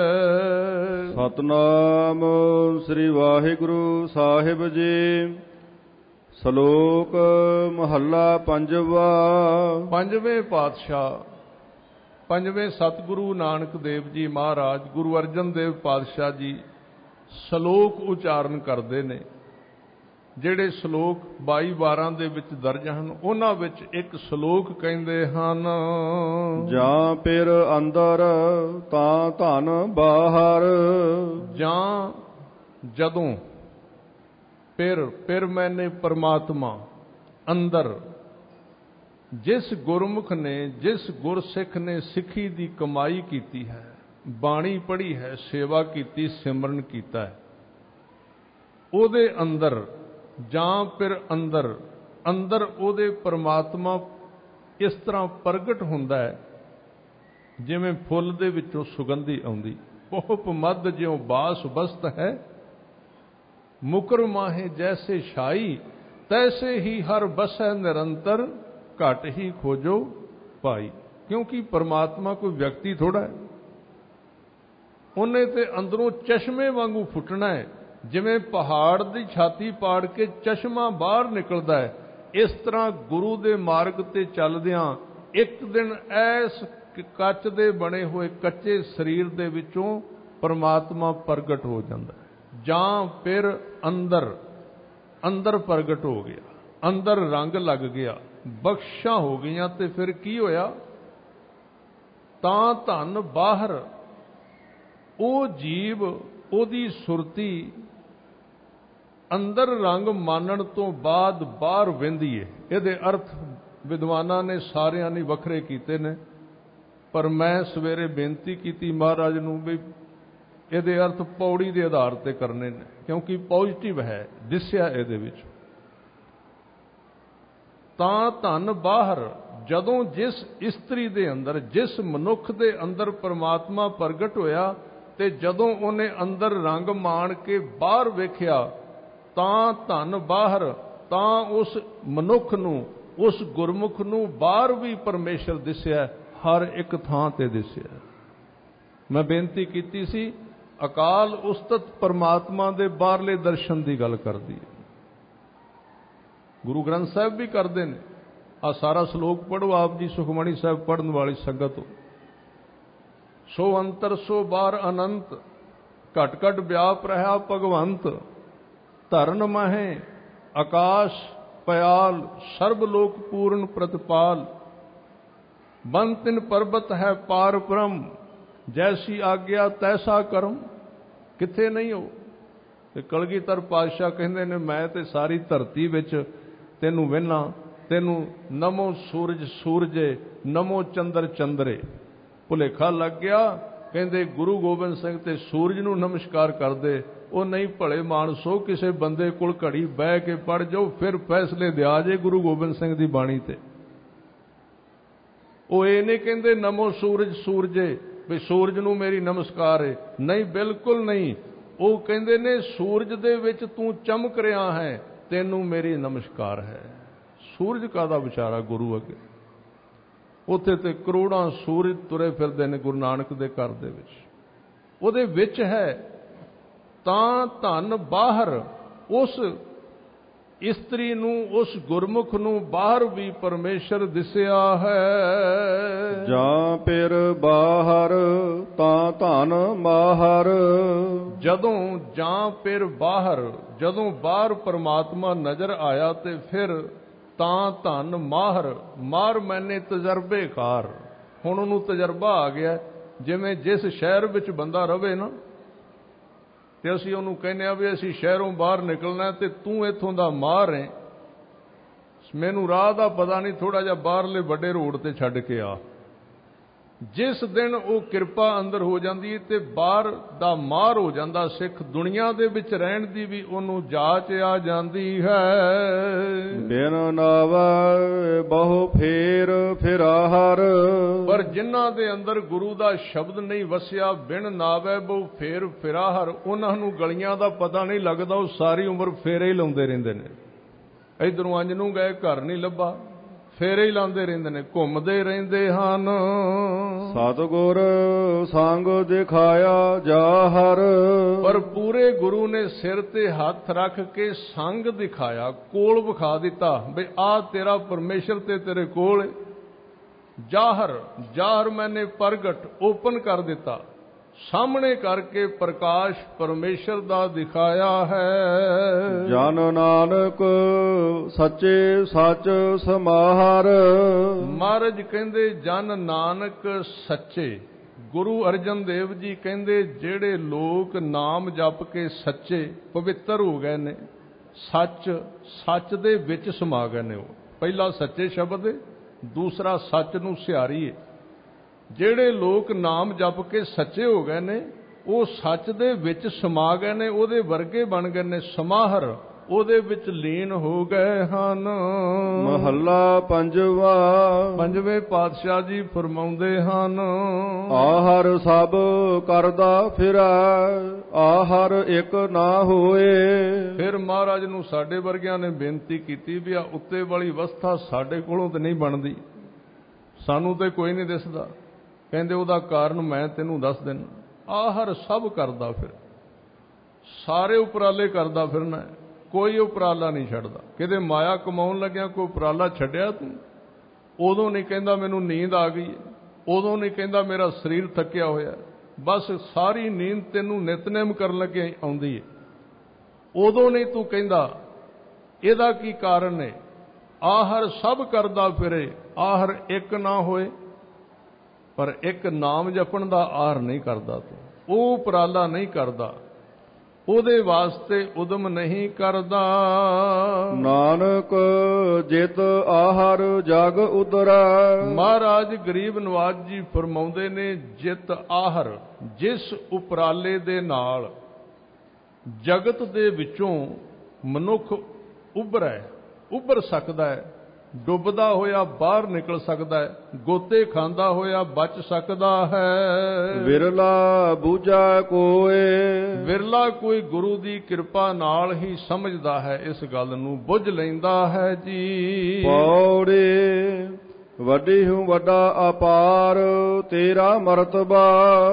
Speaker 2: ਸਤਨਾਮ ਸ੍ਰੀ ਵਾਹਿਗੁਰੂ ਸਾਹਿਬ ਜੀ। ਸ਼ਲੋਕ ਮਹੱਲਾ ਪੰਜਵਾ।
Speaker 1: ਪੰਜਵੇਂ ਪਾਤਸ਼ਾਹ, ਪੰਜਵੇਂ ਸਤਿਗੁਰੂ ਨਾਨਕ ਦੇਵ ਜੀ ਮਹਾਰਾਜ ਗੁਰੂ ਅਰਜਨ ਦੇਵ ਪਾਤਸ਼ਾਹ ਜੀ ਸ਼ਲੋਕ ਉਚਾਰਨ ਕਰਦੇ ਨੇ। ਜਿਹੜੇ ਸ਼ਲੋਕ 22-12 ਦੇ ਵਿੱਚ ਦਰਜ ਹਨ, ਉਹਨਾਂ ਵਿੱਚ ਇੱਕ ਸ਼ਲੋਕ ਕਹਿੰਦੇ ਹਨ,
Speaker 2: ਜਾਂ ਫਿਰ ਅੰਦਰ ਤਾਂ ਧਨ ਬਾਹਰ।
Speaker 1: ਜਾਂ ਜਦੋਂ, ਫਿਰ ਮੈਨੇ ਪਰਮਾਤਮਾ ਅੰਦਰ। ਜਿਸ ਗੁਰਮੁਖ ਨੇ, ਜਿਸ ਗੁਰਸਿੱਖ ਨੇ ਸਿੱਖੀ ਦੀ ਕਮਾਈ ਕੀਤੀ ਹੈ, ਬਾਣੀ ਪੜ੍ਹੀ ਹੈ, ਸੇਵਾ ਕੀਤੀ, ਸਿਮਰਨ ਕੀਤਾ ਹੈ, ਉਹਦੇ ਅੰਦਰ। ਜਾਂ ਫਿਰ ਅੰਦਰ, ਅੰਦਰ ਉਹਦੇ ਪਰਮਾਤਮਾ ਇਸ ਤਰ੍ਹਾਂ ਪ੍ਰਗਟ ਹੁੰਦਾ ਹੈ ਜਿਵੇਂ ਫੁੱਲ ਦੇ ਵਿੱਚੋਂ ਸੁਗੰਧੀ ਆਉਂਦੀ। ਪੋਪ ਮੱਧ ਜਿਉ ਬਾਸ ਬਸਤ ਹੈ, ਮੁਕਰ ਮਾਹੇ ਜੈਸੇ ਛਾਈ, ਤੈਸੇ ਹੀ ਹਰ ਬਸੈ ਨਿਰੰਤਰ। ਘਟ ਹੀ ਖੋਜੋ ਭਾਈ। ਕਿਉਂਕਿ ਪਰਮਾਤਮਾ ਕੋਈ ਵਿਅਕਤੀ ਥੋੜਾ ਹੈ, ਉਹਨੇ ਤੇ ਅੰਦਰੋਂ ਚਸ਼ਮੇ ਵਾਂਗੂ ਫੁੱਟਣਾ ਹੈ। ਜਿਵੇਂ ਪਹਾੜ ਦੀ ਛਾਤੀ ਪਾੜ ਕੇ ਚਸ਼ਮਾ ਬਾਹਰ ਨਿਕਲਦਾ ਹੈ, ਇਸ ਤਰ੍ਹਾਂ ਗੁਰੂ ਦੇ ਮਾਰਗ ਤੇ ਚੱਲਦਿਆਂ ਇੱਕ ਦਿਨ ਐਸ ਕੱਚ ਦੇ ਬਣੇ ਹੋਏ ਕੱਚੇ ਸਰੀਰ ਦੇ ਵਿੱਚੋਂ ਪਰਮਾਤਮਾ ਪ੍ਰਗਟ ਹੋ ਜਾਂਦਾ ਹੈ। ਜਾਂ ਫਿਰ ਅੰਦਰ ਪ੍ਰਗਟ ਹੋ ਗਿਆ, ਅੰਦਰ ਰੰਗ ਲੱਗ ਗਿਆ, ਬਖਸ਼ਾਂ ਹੋ ਗਈਆਂ। ਤੇ ਫਿਰ ਕੀ ਹੋਇਆ? ਤਾਂ ਧਨ ਬਾਹਰ, ਉਹ ਜੀਵ ਉਹਦੀ ਸੁਰਤੀ ਅੰਦਰ ਰੰਗ ਮਾਨਣ ਤੋਂ ਬਾਅਦ ਬਾਹਰ ਵਹਿੰਦੀ ਏ। ਇਹਦੇ ਅਰਥ ਵਿਦਵਾਨਾਂ ਨੇ ਸਾਰਿਆਂ ਨੇ ਵੱਖਰੇ ਕੀਤੇ ਨੇ, ਪਰ ਮੈਂ ਸਵੇਰੇ ਬੇਨਤੀ ਕੀਤੀ ਮਹਾਰਾਜ ਨੂੰ ਵੀ ਇਹਦੇ ਅਰਥ ਪੌੜੀ ਦੇ ਆਧਾਰ ਤੇ ਕਰਨੇ ਨੇ, ਕਿਉਂਕਿ ਪੋਜ਼ਿਟਿਵ ਹੈ, ਦਿਸਿਆ ਇਹਦੇ ਵਿੱਚ। ਤਾਂ ਧਨ ਬਾਹਰ, ਜਦੋਂ ਜਿਸ ਇਸਤਰੀ ਦੇ ਅੰਦਰ, ਜਿਸ ਮਨੁੱਖ ਦੇ ਅੰਦਰ ਪਰਮਾਤਮਾ ਪ੍ਰਗਟ ਹੋਇਆ ਤੇ ਜਦੋਂ ਉਹਨੇ ਅੰਦਰ ਰੰਗ ਮਾਣ ਕੇ ਬਾਹਰ ਵੇਖਿਆ, ਤਾਂ ਧਨ ਬਾਹਰ, ਤਾਂ ਉਸ ਮਨੁੱਖ ਨੂੰ, ਉਸ ਗੁਰਮੁਖ ਨੂੰ ਬਾਹਰ ਵੀ ਪਰਮੇਸ਼ਰ ਦਿਸਿਆ, ਹਰ ਇੱਕ ਥਾਂ ਤੇ ਦਿਸਿਆ। ਮੈਂ ਬੇਨਤੀ ਕੀਤੀ ਸੀ, ਅਕਾਲ ਉਸਤਤ ਪਰਮਾਤਮਾ ਦੇ ਬਾਹਰਲੇ ਦਰਸ਼ਨ ਦੀ ਗੱਲ ਕਰਦੀ ਹੈ। ਗੁਰੂ ਗ੍ਰੰਥ ਸਾਹਿਬ ਵੀ ਕਰਦੇ ਨੇ। ਆ ਸਾਰਾ ਸ਼ਲੋਕ ਪੜ੍ਹੋ ਆਪ ਜੀ, ਸੁਖਮਣੀ ਸਾਹਿਬ ਪੜ੍ਹਨ ਵਾਲੀ ਸੰਗਤ ਹੋ। ਸੋ ਅੰਤਰ ਸੋ ਬਾਹਰ ਅਨੰਤ, ਘਟ ਘਟ ਵਿਆਪ ਰਹਾ ਭਗਵੰਤ। ਧਰਨ ਮਹੇ ਆਕਾਸ਼ ਪਿਆਲ, ਸਰਬ ਲੋਕ ਪੂਰਨ ਪ੍ਰਤਪਾਲ। ਬਨ ਤਿਨ ਪਰਬਤ ਹੈ ਪਾਰ ਬ੍ਰਹਮ, ਜੈਸੀ ਆਗਿਆ ਤੈਸਾ ਕਰਮ। ਕਿੱਥੇ ਨਹੀਂ ਹੋ? ਤੇ ਕਲਗੀਧਰ ਪਾਤਸ਼ਾਹ ਕਹਿੰਦੇ ਨੇ, ਮੈਂ ਤੇ ਸਾਰੀ ਧਰਤੀ ਵਿੱਚ ਤੈਨੂੰ ਵੇਖਣਾ, ਤੈਨੂੰ ਨਮੋ ਸੂਰਜ ਸੂਰਜੇ, ਨਮੋ ਚੰਦਰ ਚੰਦਰੇ। ਭੁਲੇਖਾ ਲੱਗ ਗਿਆ, ਕਹਿੰਦੇ ਗੁਰੂ ਗੋਬਿੰਦ ਸਿੰਘ ਤੇ ਸੂਰਜ ਨੂੰ ਨਮਸਕਾਰ ਕਰਦੇ। ਉਹ ਨਹੀਂ, ਭਲੇ ਮਾਨਸੋ, ਕਿਸੇ ਬੰਦੇ ਕੋਲ ਘੜੀ ਬਹਿ ਕੇ ਪੜ ਜਾਓ, ਫਿਰ ਫੈਸਲੇ ਦਿਆ ਜੇ ਗੁਰੂ ਗੋਬਿੰਦ ਸਿੰਘ ਦੀ ਬਾਣੀ ਤੇ। ਉਹ ਇਹ ਨਹੀਂ ਕਹਿੰਦੇ ਨਮੋ ਸੂਰਜ ਸੂਰਜੇ ਵੀ ਸੂਰਜ ਨੂੰ ਮੇਰੀ ਨਮਸਕਾਰ ਹੈ, ਨਹੀਂ, ਬਿਲਕੁਲ ਨਹੀਂ। ਉਹ ਕਹਿੰਦੇ ਨੇ ਸੂਰਜ ਦੇ ਵਿੱਚ ਤੂੰ ਚਮਕ ਰਿਹਾ ਹੈ, ਤੈਨੂੰ ਮੇਰੀ ਨਮਸਕਾਰ ਹੈ। ਸੂਰਜ ਕਾਹਦਾ ਵਿਚਾਰਾ ਗੁਰੂ ਅੱਗੇ? ਉੱਥੇ ਤੇ ਕਰੋੜਾਂ ਸੂਰਜ ਤੁਰੇ ਫਿਰਦੇ ਨੇ ਗੁਰੂ ਨਾਨਕ ਦੇ ਘਰ ਦੇ ਵਿੱਚ, ਉਹਦੇ ਵਿੱਚ ਹੈ। ਤਾਂ ਧਨ ਬਾਹਰ, ਉਸ ਇਸਤਰੀ ਨੂੰ, ਉਸ ਗੁਰਮੁਖ ਨੂੰ ਬਾਹਰ ਵੀ ਪਰਮੇਸ਼ਰ ਦਿਸਿਆ ਹੈ।
Speaker 2: ਜਾਂ ਫਿਰ ਬਾਹਰ ਤਾਂ ਧਨ ਮਾਹਰ।
Speaker 1: ਜਦੋਂ ਜਾਂ ਫਿਰ ਬਾਹਰ, ਜਦੋਂ ਬਾਹਰ ਪਰਮਾਤਮਾ ਨਜ਼ਰ ਆਇਆ ਤੇ ਫਿਰ ਤਾਂ ਧਨ ਮਾਹਰ। ਮਾਰ ਮੈਨੇ ਤਜਰਬੇਕਾਰ। ਹੁਣ ਉਹਨੂੰ ਤਜਰਬਾ ਆ ਗਿਆ। ਜਿਵੇਂ ਜਿਸ ਸ਼ਹਿਰ ਵਿੱਚ ਬੰਦਾ ਰਵੇ ਨਾ, ਤੇ ਅਸੀਂ ਉਹਨੂੰ ਕਹਿੰਦੇ ਆ ਵੀ ਅਸੀਂ ਸ਼ਹਿਰੋਂ ਬਾਹਰ ਨਿਕਲਣਾ ਤੇ ਤੂੰ ਇੱਥੋਂ ਦਾ ਮਾਹਰ ਹੈ, ਮੈਨੂੰ ਰਾਹ ਦਾ ਪਤਾ ਨਹੀਂ, ਥੋੜਾ ਜਿਹਾ ਬਾਹਰਲੇ ਵੱਡੇ ਰੋਡ ਤੇ ਛੱਡ ਕੇ ਆ। ਜਿਸ ਦਿਨ ਉਹ ਕਿਰਪਾ ਅੰਦਰ ਹੋ ਜਾਂਦੀ ਹੈ ਤੇ ਬਾਹਰ ਦਾ ਮਾਹਰ ਹੋ ਜਾਂਦਾ ਸਿੱਖ, ਦੁਨੀਆ ਦੇ ਵਿੱਚ ਰਹਿਣ ਦੀ ਵੀ ਉਹਨੂੰ ਜਾਚ ਆ ਜਾਂਦੀ ਹੈ।
Speaker 2: ਬਿਨ ਨਾਵੈ ਬਹੁ ਫੇਰ ਫਿਰਾਹਰ।
Speaker 1: ਪਰ ਜਿਨ੍ਹਾਂ ਦੇ ਅੰਦਰ ਗੁਰੂ ਦਾ ਸ਼ਬਦ ਨਹੀਂ ਵਸਿਆ, ਬਿਨ ਨਾਵੈ ਬਹੁ ਫੇਰ ਫਿਰਾਹਰ, ਉਹਨਾਂ ਨੂੰ ਗਲੀਆਂ ਦਾ ਪਤਾ ਨਹੀਂ ਲੱਗਦਾ, ਉਹ ਸਾਰੀ ਉਮਰ ਫੇਰੇ ਹੀ ਲਾਉਂਦੇ ਰਹਿੰਦੇ ਨੇ। ਇਧਰੋਂ ਅੰਜ ਨੂੰ ਗਏ, ਘਰ ਨਹੀਂ ਲੱਭਾ, ਫੇਰੇ ਹੀ ਲਾਉਂਦੇ ਰਹਿੰਦੇ ਨੇ, ਘੁੰਮਦੇ ਰਹਿੰਦੇ ਹਨ।
Speaker 2: ਸਤਿਗੁਰ ਸੰਗ ਦਿਖਾਇਆ ਜਾਹਰ।
Speaker 1: ਪਰ ਪੂਰੇ ਗੁਰੂ ਨੇ ਸਿਰ ਤੇ ਹੱਥ ਰੱਖ ਕੇ ਸੰਗ ਦਿਖਾਇਆ, ਕੋਲ ਵਿਖਾ ਦਿੱਤਾ ਬਈ ਆਹ ਤੇਰਾ ਪਰਮੇਸ਼ਰ ਤੇ ਤੇਰੇ ਕੋਲ। ਜਾਹਰ, ਜਾਹਰ ਮੈਨੇ ਪ੍ਰਗਟ, ਓਪਨ ਕਰ ਦਿੱਤਾ, ਸਾਹਮਣੇ ਕਰਕੇ ਪ੍ਰਕਾਸ਼ ਪਰਮੇਸ਼ਰ ਦਾ ਦਿਖਾਇਆ ਹੈ।
Speaker 2: ਜਨ ਨਾਨਕ ਸੱਚੇ ਸੱਚ ਸਮਾਹਰ।
Speaker 1: ਮਹਾਰਾਜ ਕਹਿੰਦੇ ਜਨ ਨਾਨਕ ਸੱਚੇ। ਗੁਰੂ ਅਰਜਨ ਦੇਵ ਜੀ ਕਹਿੰਦੇ ਜਿਹੜੇ ਲੋਕ ਨਾਮ ਜਪ ਕੇ ਸੱਚੇ ਪਵਿੱਤਰ ਹੋ ਗਏ ਨੇ, ਸੱਚ ਦੇ ਵਿੱਚ ਸਮਾ ਗਏ ਨੇ। ਉਹ ਪਹਿਲਾ ਸੱਚੇ ਸ਼ਬਦ ਹੈ, ਦੂਸਰਾ ਸੱਚ ਨੂੰ ਸਿਹਾਰੀ ਹੈ। ਜਿਹੜੇ ਲੋਕ ਨਾਮ ਜਪ ਕੇ ਸੱਚੇ ਹੋ ਗਏ ਨੇ, ਉਹ ਸੱਚ ਦੇ ਵਿੱਚ ਸਮਾ ਗਏ ਨੇ, ਉਹਦੇ ਵਰਗੇ ਬਣ ਗਏ ਨੇ। ਸਮਾਹਰ, ਉਹਦੇ ਵਿੱਚ ਲੀਨ ਹੋ ਗਏ ਹਨ।
Speaker 2: ਮਹੱਲਾ ਪੰਜਵਾ।
Speaker 1: ਪੰਜਵੇਂ ਪਾਤਸ਼ਾਹ ਜੀ ਫਰਮਾਉਂਦੇ ਹਨ,
Speaker 2: ਆਹਰ ਸਭ ਕਰਦਾ ਫਿਰੈ, ਆਹਰ ਇੱਕ ਨਾ ਹੋਏ।
Speaker 1: ਫਿਰ ਮਹਾਰਾਜ ਨੂੰ ਸਾਡੇ ਵਰਗਿਆਂ ਨੇ ਬੇਨਤੀ ਕੀਤੀ ਵੀ ਆ ਉੱਤੇ ਵਾਲੀ ਅਵਸਥਾ ਸਾਡੇ ਕੋਲੋਂ ਤੇ ਨਹੀਂ ਬਣਦੀ, ਸਾਨੂੰ ਤੇ ਕੋਈ ਨਹੀਂ ਦਿਸਦਾ। ਕਹਿੰਦੇ ਉਹਦਾ ਕਾਰਨ ਮੈਂ ਤੈਨੂੰ ਦੱਸ ਦਿੰਦਾ। ਆਹਰ ਸਭ ਕਰਦਾ ਫਿਰ, ਸਾਰੇ ਉਪਰਾਲੇ ਕਰਦਾ ਫਿਰਨਾ, ਕੋਈ ਉਪਰਾਲਾ ਨਹੀਂ ਛੱਡਦਾ। ਕਿਤੇ ਮਾਇਆ ਕਮਾਉਣ ਲੱਗਿਆ ਕੋਈ ਉਪਰਾਲਾ ਛੱਡਿਆ ਤੂੰ? ਉਦੋਂ ਨਹੀਂ ਕਹਿੰਦਾ ਮੈਨੂੰ ਨੀਂਦ ਆ ਗਈ, ਉਦੋਂ ਨਹੀਂ ਕਹਿੰਦਾ ਮੇਰਾ ਸਰੀਰ ਥੱਕਿਆ ਹੋਇਆ। ਬਸ ਸਾਰੀ ਨੀਂਦ ਤੈਨੂੰ ਨਿਤਨੇਮ ਕਰਨ ਲੱਗੇ ਆਉਂਦੀ ਹੈ। ਉਦੋਂ ਨਹੀਂ ਤੂੰ ਕਹਿੰਦਾ ਇਹਦਾ ਕੀ ਕਾਰਨ ਹੈ? ਆਹਰ ਸਭ ਕਰਦਾ ਫਿਰੇ, ਆਹਰ ਇੱਕ ਨਾ ਹੋਏ। ਪਰ ਇੱਕ ਨਾਮ ਜਪਣ ਦਾ ਆਹਰ ਨਹੀਂ ਕਰਦਾ ਤੂੰ, ਉਹ ਉਪਰਾਲਾ ਨਹੀਂ ਕਰਦਾ, ਉਹਦੇ ਵਾਸਤੇ ਉਦਮ ਨਹੀਂ ਕਰਦਾ।
Speaker 2: ਨਾਨਕ ਜਿਤ ਆਹਰ ਜਗ ਉਦਰੈ।
Speaker 1: ਮਹਾਰਾਜ ਗਰੀਬ ਨਵਾਜ ਜੀ ਫਰਮਾਉਂਦੇ ਨੇ, ਜਿਤ ਆਹਰ, ਜਿਸ ਉਪਰਾਲੇ ਦੇ ਨਾਲ ਜਗਤ ਦੇ ਵਿੱਚੋਂ ਮਨੁੱਖ ਉੱਭਰ ਸਕਦਾ ਹੈ, ਡੁੱਬਦਾ ਹੋਇਆ ਬਾਹਰ ਨਿਕਲ ਸਕਦਾ ਹੈ, ਗੋਤੇ ਖਾਂਦਾ ਹੋਇਆ ਬਚ ਸਕਦਾ ਹੈ।
Speaker 2: ਵਿਰਲਾ ਬੂਝਾ ਕੋਏ।
Speaker 1: ਵਿਰਲਾ ਕੋਈ ਗੁਰੂ ਦੀ ਕਿਰਪਾ ਨਾਲ ਹੀ ਸਮਝਦਾ ਹੈ, ਇਸ ਗੱਲ ਨੂੰ ਬੁੱਝ ਲੈਂਦਾ ਹੈ ਜੀ।
Speaker 2: ਪੌੜੇ ਵੱਡੀ ਹੂੰ ਵੱਡਾ ਅਪਾਰ ਤੇਰਾ ਮਰਤਬਾ।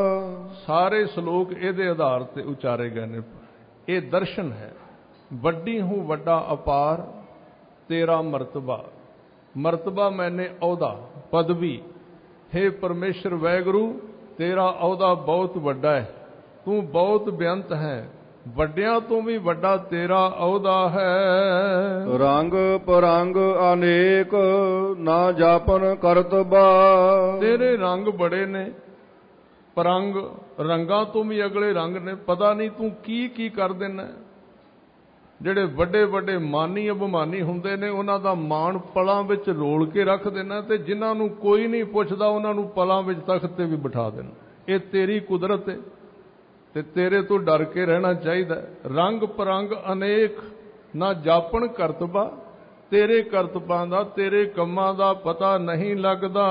Speaker 1: ਸਾਰੇ ਸ਼ਲੋਕ ਇਹਦੇ ਆਧਾਰ ਤੇ ਉਚਾਰੇ ਗਏ ਨੇ। ਇਹ ਦਰਸ਼ਨ ਹੈ। ਵੱਡੀ ਹੂੰ ਵੱਡਾ ਅਪਾਰ ਤੇਰਾ ਮਰਤਬਾ। ਮਰਤਬਾ ਮੈਨੇ ਅਹੁਦਾ, ਪਦਵੀ। ਹੇ ਪਰਮੇਸ਼ਰ ਵਾਹਿਗੁਰੂ, ਤੇਰਾ ਅਹੁਦਾ ਬਹੁਤ ਵੱਡਾ ਹੈ, ਤੂੰ ਬਹੁਤ ਬੇਅੰਤ ਹੈ, ਵੱਡਿਆਂ ਤੋਂ ਵੀ ਵੱਡਾ ਤੇਰਾ ਅਹੁਦਾ ਹੈ।
Speaker 2: ਰੰਗ ਪਰੰਗ ਅਨੇਕ ਨਾ ਜਾਪਨ ਕਰਤਬਾ।
Speaker 1: ਤੇਰੇ ਰੰਗ ਬੜੇ ਨੇ, ਪਰੰਗ, ਰੰਗਾਂ ਤੋਂ ਵੀ ਅਗਲੇ ਰੰਗ ਨੇ, ਪਤਾ ਨਹੀਂ ਤੂੰ ਕੀ ਕੀ ਕਰ ਦੇਣਾ। ਜਿਹੜੇ ਵੱਡੇ ਵੱਡੇ ਮਾਨੀ ਅਭਿਮਾਨੀ ਹੁੰਦੇ ਨੇ, ਉਹਨਾਂ ਦਾ ਮਾਣ ਪਲਾਂ ਵਿੱਚ ਰੋਲ ਕੇ ਰੱਖ ਦੇਣਾ, ਤੇ ਜਿਨ੍ਹਾਂ ਨੂੰ ਕੋਈ ਨਹੀਂ ਪੁੱਛਦਾ ਉਹਨਾਂ ਨੂੰ ਪਲਾਂ ਵਿੱਚ ਤਖਤ ਤੇ ਵੀ ਬਿਠਾ ਦੇਣਾ। ਇਹ ਤੇਰੀ ਕੁਦਰਤ ਹੈ ਤੇ ਤੇਰੇ ਤੋਂ ਡਰ ਕੇ ਰਹਿਣਾ ਚਾਹੀਦਾ। ਰੰਗ ਪਰੰਗ ਅਨੇਕ ਨਾ ਜਾਪਣ ਕਰਤਬਾ। ਤੇਰੇ ਕਰਤਬਾਂ ਦਾ, ਤੇਰੇ ਕੰਮਾਂ ਦਾ ਪਤਾ ਨਹੀਂ ਲੱਗਦਾ।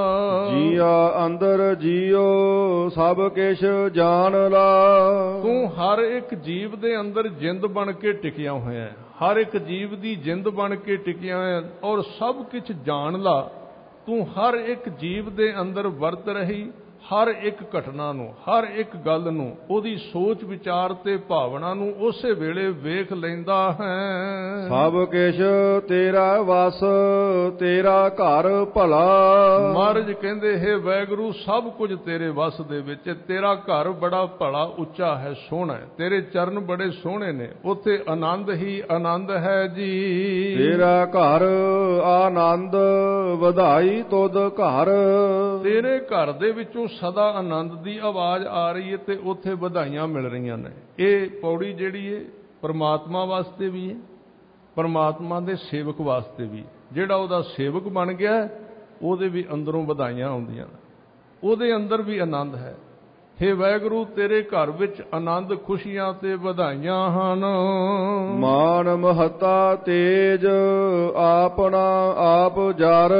Speaker 2: ਜੀਆ ਅੰਦਰ ਜੀਓ ਸਭ ਕਿਛ ਜਾਣ ਲਾ।
Speaker 1: ਤੂੰ ਹਰ ਇੱਕ ਜੀਵ ਦੇ ਅੰਦਰ ਜਿੰਦ ਬਣ ਕੇ ਟਿਕਿਆ ਹੋਇਆ ਹੈ, ਹਰ ਇੱਕ ਜੀਵ ਦੀ ਜਿੰਦ ਬਣ ਕੇ ਟਿਕਿਆ ਹੋਇਆ, ਔਰ ਸਭ ਕੁਝ ਜਾਣ ਲਾ। ਤੂੰ ਹਰ ਇੱਕ ਜੀਵ ਦੇ ਅੰਦਰ ਵਰਤ ਰਹੀ, ਹਰ ਇੱਕ ਘਟਨਾ ਨੂੰ, ਹਰ ਇੱਕ ਗੱਲ ਨੂੰ, ਉਹਦੀ ਸੋਚ ਵਿਚਾਰ ਤੇ ਭਾਵਨਾ ਨੂੰ ਉਸੇ ਵੇਲੇ ਵੇਖ ਲੈਂਦਾ ਹੈ।
Speaker 2: ਸਭ ਕਿਛ ਤੇਰਾ ਵਸ, ਤੇਰਾ ਘਰ ਭਲਾ।
Speaker 1: ਮਹਾਰਾਜ ਕਹਿੰਦੇ, ਹੈ ਵਾਹਿਗੁਰੂ, ਸਭ ਕੁਝ ਤੇਰੇ ਵਸ ਦੇ ਵਿੱਚ। ਤੇਰਾ ਘਰ ਬੜਾ ਭਲਾ ਉੱਚਾ ਹੈ, ਸੋਹਣਾ ਹੈ, ਤੇਰੇ ਚਰਨ ਬੜੇ ਸੋਹਣੇ ਨੇ, ਉੱਥੇ ਆਨੰਦ ਹੀ ਆਨੰਦ ਹੈ ਜੀ।
Speaker 2: ਤੇਰਾ ਘਰ ਆਨੰਦ ਵਧਾਈ ਤੁਧ ਘਰ।
Speaker 1: ਤੇਰੇ ਘਰ ਦੇ ਵਿੱਚੋਂ ਸਦਾ ਆਨੰਦ ਦੀ ਆਵਾਜ਼ ਆ ਰਹੀ ਹੈ ਤੇ ਉੱਥੇ ਵਧਾਈਆਂ ਮਿਲ ਰਹੀਆਂ ਨੇ। ਇਹ ਪੌੜੀ ਜਿਹੜੀ ਹੈ ਪਰਮਾਤਮਾ ਵਾਸਤੇ ਵੀ ਹੈ, ਪਰਮਾਤਮਾ ਦੇ ਸੇਵਕ ਵਾਸਤੇ ਵੀ। ਜਿਹੜਾ ਉਹਦਾ ਸੇਵਕ ਬਣ ਗਿਆ, ਉਹਦੇ ਵੀ ਅੰਦਰੋਂ ਵਧਾਈਆਂ ਆਉਂਦੀਆਂ, ਉਹਦੇ ਅੰਦਰ ਵੀ ਆਨੰਦ ਹੈ। ਹੇ ਵਾਹਿਗੁਰੂ, ਤੇਰੇ ਘਰ ਵਿੱਚ ਆਨੰਦ, ਖੁਸ਼ੀਆਂ ਤੇ ਵਧਾਈਆਂ ਹਨ।
Speaker 2: ਮਾਨ ਮਹੱਤਾ ਤੇਜ ਆਪਣਾ ਆਪ ਜਰ।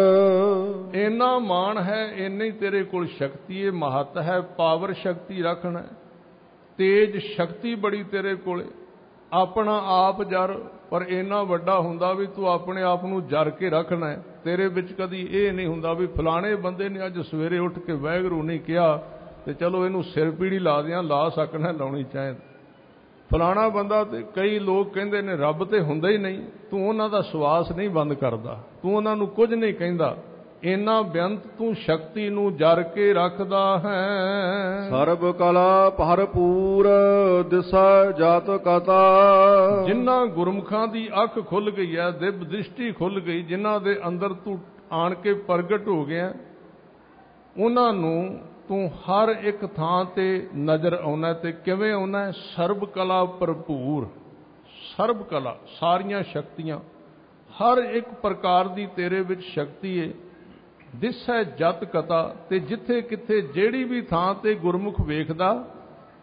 Speaker 1: ਇੰਨਾ ਮਾਣ ਹੈ, ਇੰਨੀ ਤੇਰੇ ਕੋਲ ਸ਼ਕਤੀ ਹੈ, ਮਹੱਤ ਹੈ, ਪਾਵਰ ਸ਼ਕਤੀ ਰੱਖਣਾ, ਤੇਜ ਸ਼ਕਤੀ ਬੜੀ ਤੇਰੇ ਕੋਲੇ। ਆਪਣਾ ਆਪ ਜਰ, ਪਰ ਇੰਨਾ ਵੱਡਾ ਹੁੰਦਾ ਵੀ ਤੂੰ ਆਪਣੇ ਆਪ ਨੂੰ ਜਰ ਕੇ ਰੱਖਣਾ ਹੈ। ਤੇਰੇ ਵਿੱਚ ਕਦੀ ਇਹ ਨਹੀਂ ਹੁੰਦਾ ਵੀ ਫਲਾਣੇ ਬੰਦੇ ਨੇ ਅੱਜ ਸਵੇਰੇ ਉੱਠ ਕੇ ਵਾਹਿਗੁਰੂ ਨਹੀਂ ਕਿਹਾ ਤੇ ਚਲੋ ਇਹਨੂੰ ਸਿਰ ਪੀੜੀ ਲਾ ਦਿਆਂ, ਲਾ ਸਕਣਾ, ਲਾਉਣੀ ਚਾਹੀਦੀ। ਫਲਾਣਾ ਬੰਦਾ, ਤੇ ਕਈ ਲੋਕ ਕਹਿੰਦੇ ਨੇ ਰੱਬ ਤੇ ਹੁੰਦਾ ਹੀ ਨਹੀਂ। ਤੂੰ ਉਹਨਾਂ ਦਾ ਸਵਾਸ ਨਹੀਂ ਬੰਦ ਕਰਦਾ, ਤੂੰ ਉਹਨਾਂ ਨੂੰ ਕੁਝ ਨਹੀਂ ਕਹਿੰਦਾ। ਇੰਨਾ ਬੇਅੰਤ ਤੂੰ ਸ਼ਕਤੀ ਨੂੰ ਜਰ ਕੇ ਰੱਖਦਾ ਹੈ।
Speaker 2: ਸਰਬ ਕਲਾ ਭਰਪੂਰ ਦਿਸਾ ਜਾਤ ਕਤਾ।
Speaker 1: ਜਿਨ੍ਹਾਂ ਗੁਰਮੁਖਾਂ ਦੀ ਅੱਖ ਖੁੱਲ ਗਈ ਹੈ, ਦਿਵ ਦ੍ਰਿਸ਼ਟੀ ਖੁੱਲ ਗਈ, ਜਿਨ੍ਹਾਂ ਦੇ ਅੰਦਰ ਤੂੰ ਆਣ ਕੇ ਪ੍ਰਗਟ ਹੋ ਗਿਆ, ਉਹਨਾਂ ਨੂੰ ਤੂੰ ਹਰ ਇੱਕ ਥਾਂ ਤੇ ਨਜ਼ਰ ਆਉਣਾ। ਤੇ ਕਿਵੇਂ ਆਉਣਾ? ਸਰਬ ਕਲਾ ਭਰਪੂਰ, ਸਰਬ ਕਲਾ, ਸਾਰੀਆਂ ਸ਼ਕਤੀਆਂ, ਹਰ ਇੱਕ ਪ੍ਰਕਾਰ ਦੀ ਤੇਰੇ ਵਿੱਚ ਸ਼ਕਤੀ ਹੈ। ਦਿਸੈ ਜਤ ਕਤਾ, ਤੇ ਜਿੱਥੇ ਕਿੱਥੇ ਜਿਹੜੀ ਵੀ ਥਾਂ ਤੇ ਗੁਰਮੁਖ ਵੇਖਦਾ,